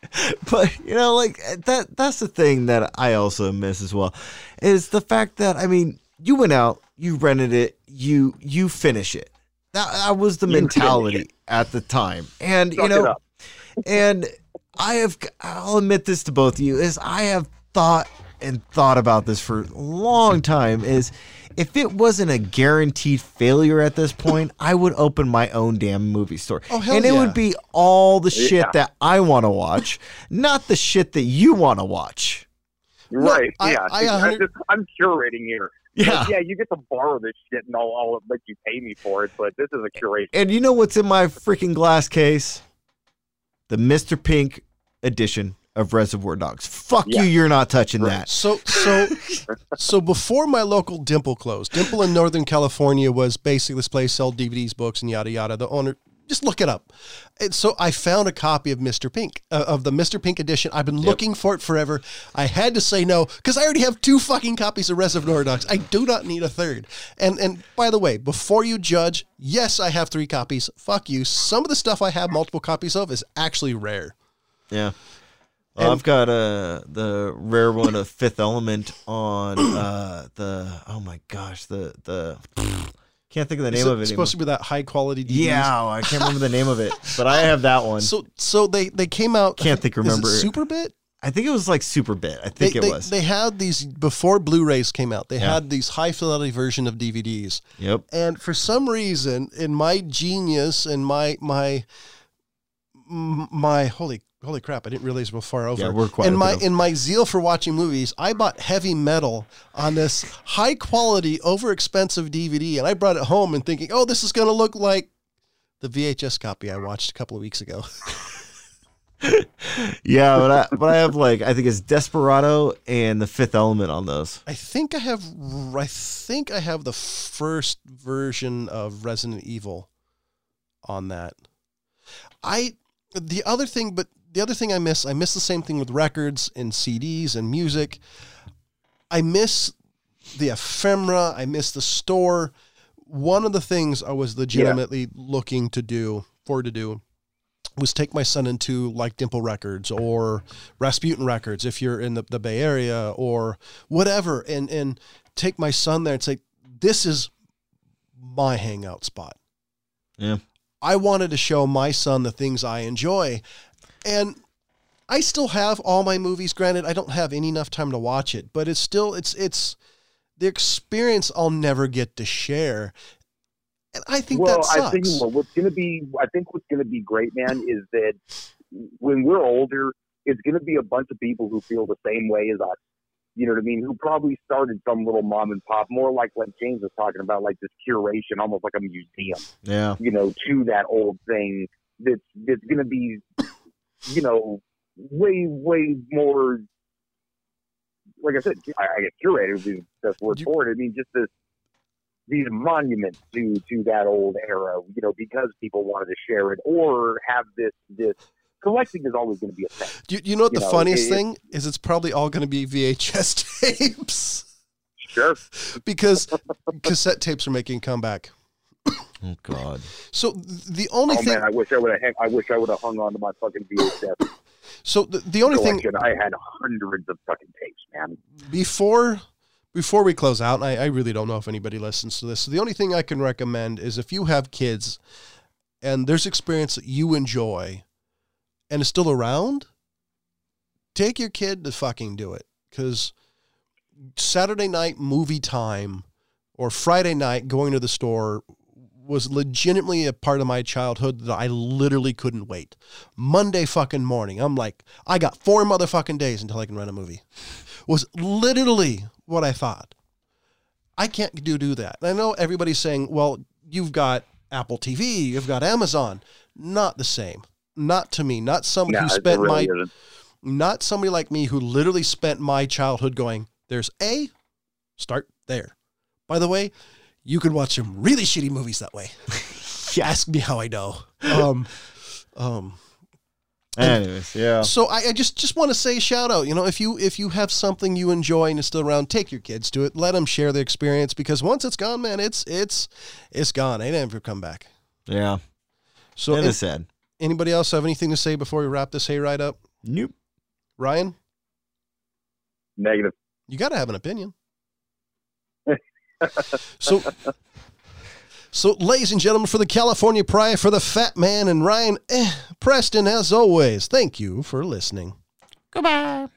But you know, like that that's the thing that I also miss as well, is the fact that I mean, you went out, you rented it, you you finish it. That, that was the You mentality finish at the time. And Suck you it know, up. and I have I'll admit this to both of you, is I have thought and thought about this for a long time is if it wasn't a guaranteed failure at this point, I would open my own damn movie store. Oh, hell and it yeah. would be all the shit Yeah. that I want to watch, not the shit that you want to watch. Right. I- yeah. I See, one I'm, hundred just, I'm curating here. Yeah. Like, yeah, you get to borrow this shit and I'll, I'll let you pay me for it, but this is a curation. And you know what's in my freaking glass case? The Mister Pink edition of Reservoir Dogs. Fuck Yeah. you, you're not touching that. So so so before my local Dimple closed, Dimple in Northern California was basically this place sold D V Ds, books, and yada yada. The owner, just look it up. And so I found a copy of Mister Pink, uh, of the Mister Pink edition. I've been looking for it forever. I had to say no because I already have two fucking copies of Reservoir Dogs. I do not need a third. And and by the way, before you judge, yes, I have three copies. Fuck you. Some of the stuff I have multiple copies of is actually rare. Yeah. Well, I've got uh, the rare one of Fifth Element on uh, the, oh my gosh, the, the, can't think of the name Is it of it anymore. supposed to be that high quality D V Ds? Yeah, I can't remember the name of it, but I have that one. So so they they came out. Can't think, is it remember. Superbit. I think it was like Super Bit. I They, think it they, was. they had these before Blu-rays came out. They Yeah. had these high fidelity version of D V Ds, Yep. and for some reason, in my genius and my my m- my holy holy crap, I didn't realize we were far over. Yeah, we're quite in a my bit over. in my zeal for watching movies, I bought Heavy Metal on this high quality, over expensive D V D, and I brought it home and thinking, oh, this is going to look like the V H S copy I watched a couple of weeks ago. Yeah, but I but I have like I think it's Desperado and the Fifth Element on those. I think I have. I think I have the first version of Resident Evil on that. I the other thing, but the other thing I miss, I miss the same thing with records and C Ds and music. I miss the ephemera. I miss the store. One of the things I was legitimately looking to do for to do was take my son into like Dimple Records or Rasputin Records if you're in the, the Bay Area or whatever, and and take my son there and say, this is my hangout spot. Yeah. I wanted to show my son the things I enjoy. And I still have all my movies. Granted, I don't have any enough time to watch it, but it's still, it's, it's the experience I'll never get to share. And I think well, that sucks. I think well, what's going to be, I think what's going to be great, man, is that when we're older, it's going to be a bunch of people who feel the same way as us. You know what I mean? Who probably started some little mom and pop, more like like James was talking about, like this curation, almost like a museum. Yeah. You know, to that old thing that's that's going to be, you know, way way more. Like I said, I, I get curated would be the best word You- for it. I mean, just this. These monuments to, to that old era, you know, because people wanted to share it or have this this collecting is always going to be a thing. You, you know what You the know, funniest it- thing is? It's probably all going to be V H S tapes Sure. because cassette tapes are making a comeback. Oh God. So th- the only Oh thing, man, I wish I would have. I wish I would have hung on to my fucking V H S so the, the only thing collection. I had hundreds of fucking tapes, man. before before we close out, and I, I really don't know if anybody listens to this. So the only thing I can recommend is if you have kids and there's experience that you enjoy and it's still around, take your kid to fucking do it. Because Saturday night movie time or Friday night going to the store was legitimately a part of my childhood that I literally couldn't wait. Monday fucking morning, I'm like, I got four motherfucking days until I can rent a movie. Was literally what I thought. I can't do do that. I know everybody's saying, well, you've got Apple T V, you've got Amazon. Not the same. Not to me. Not somebody No, who it spent really my isn't. not somebody like me who literally spent my childhood going, there's A, start there. By the way, you can watch some really shitty movies that way. Ask me how I know. Um, um, Anyways, yeah. so I, I just, just want to say shout out, you know, if you, if you have something you enjoy and it's still around, take your kids to it. Let them share their experience because once it's gone, man, it's, it's, it's gone. It ain't never come back. Yeah. So It an- is sad. anybody else have anything to say before we wrap this hayride up? Nope. Ryan, Negative. you got to have an opinion. So, so, ladies and gentlemen, for the California Pride, for the Fat Man and Ryan eh, Preston, as always, thank you for listening. Goodbye.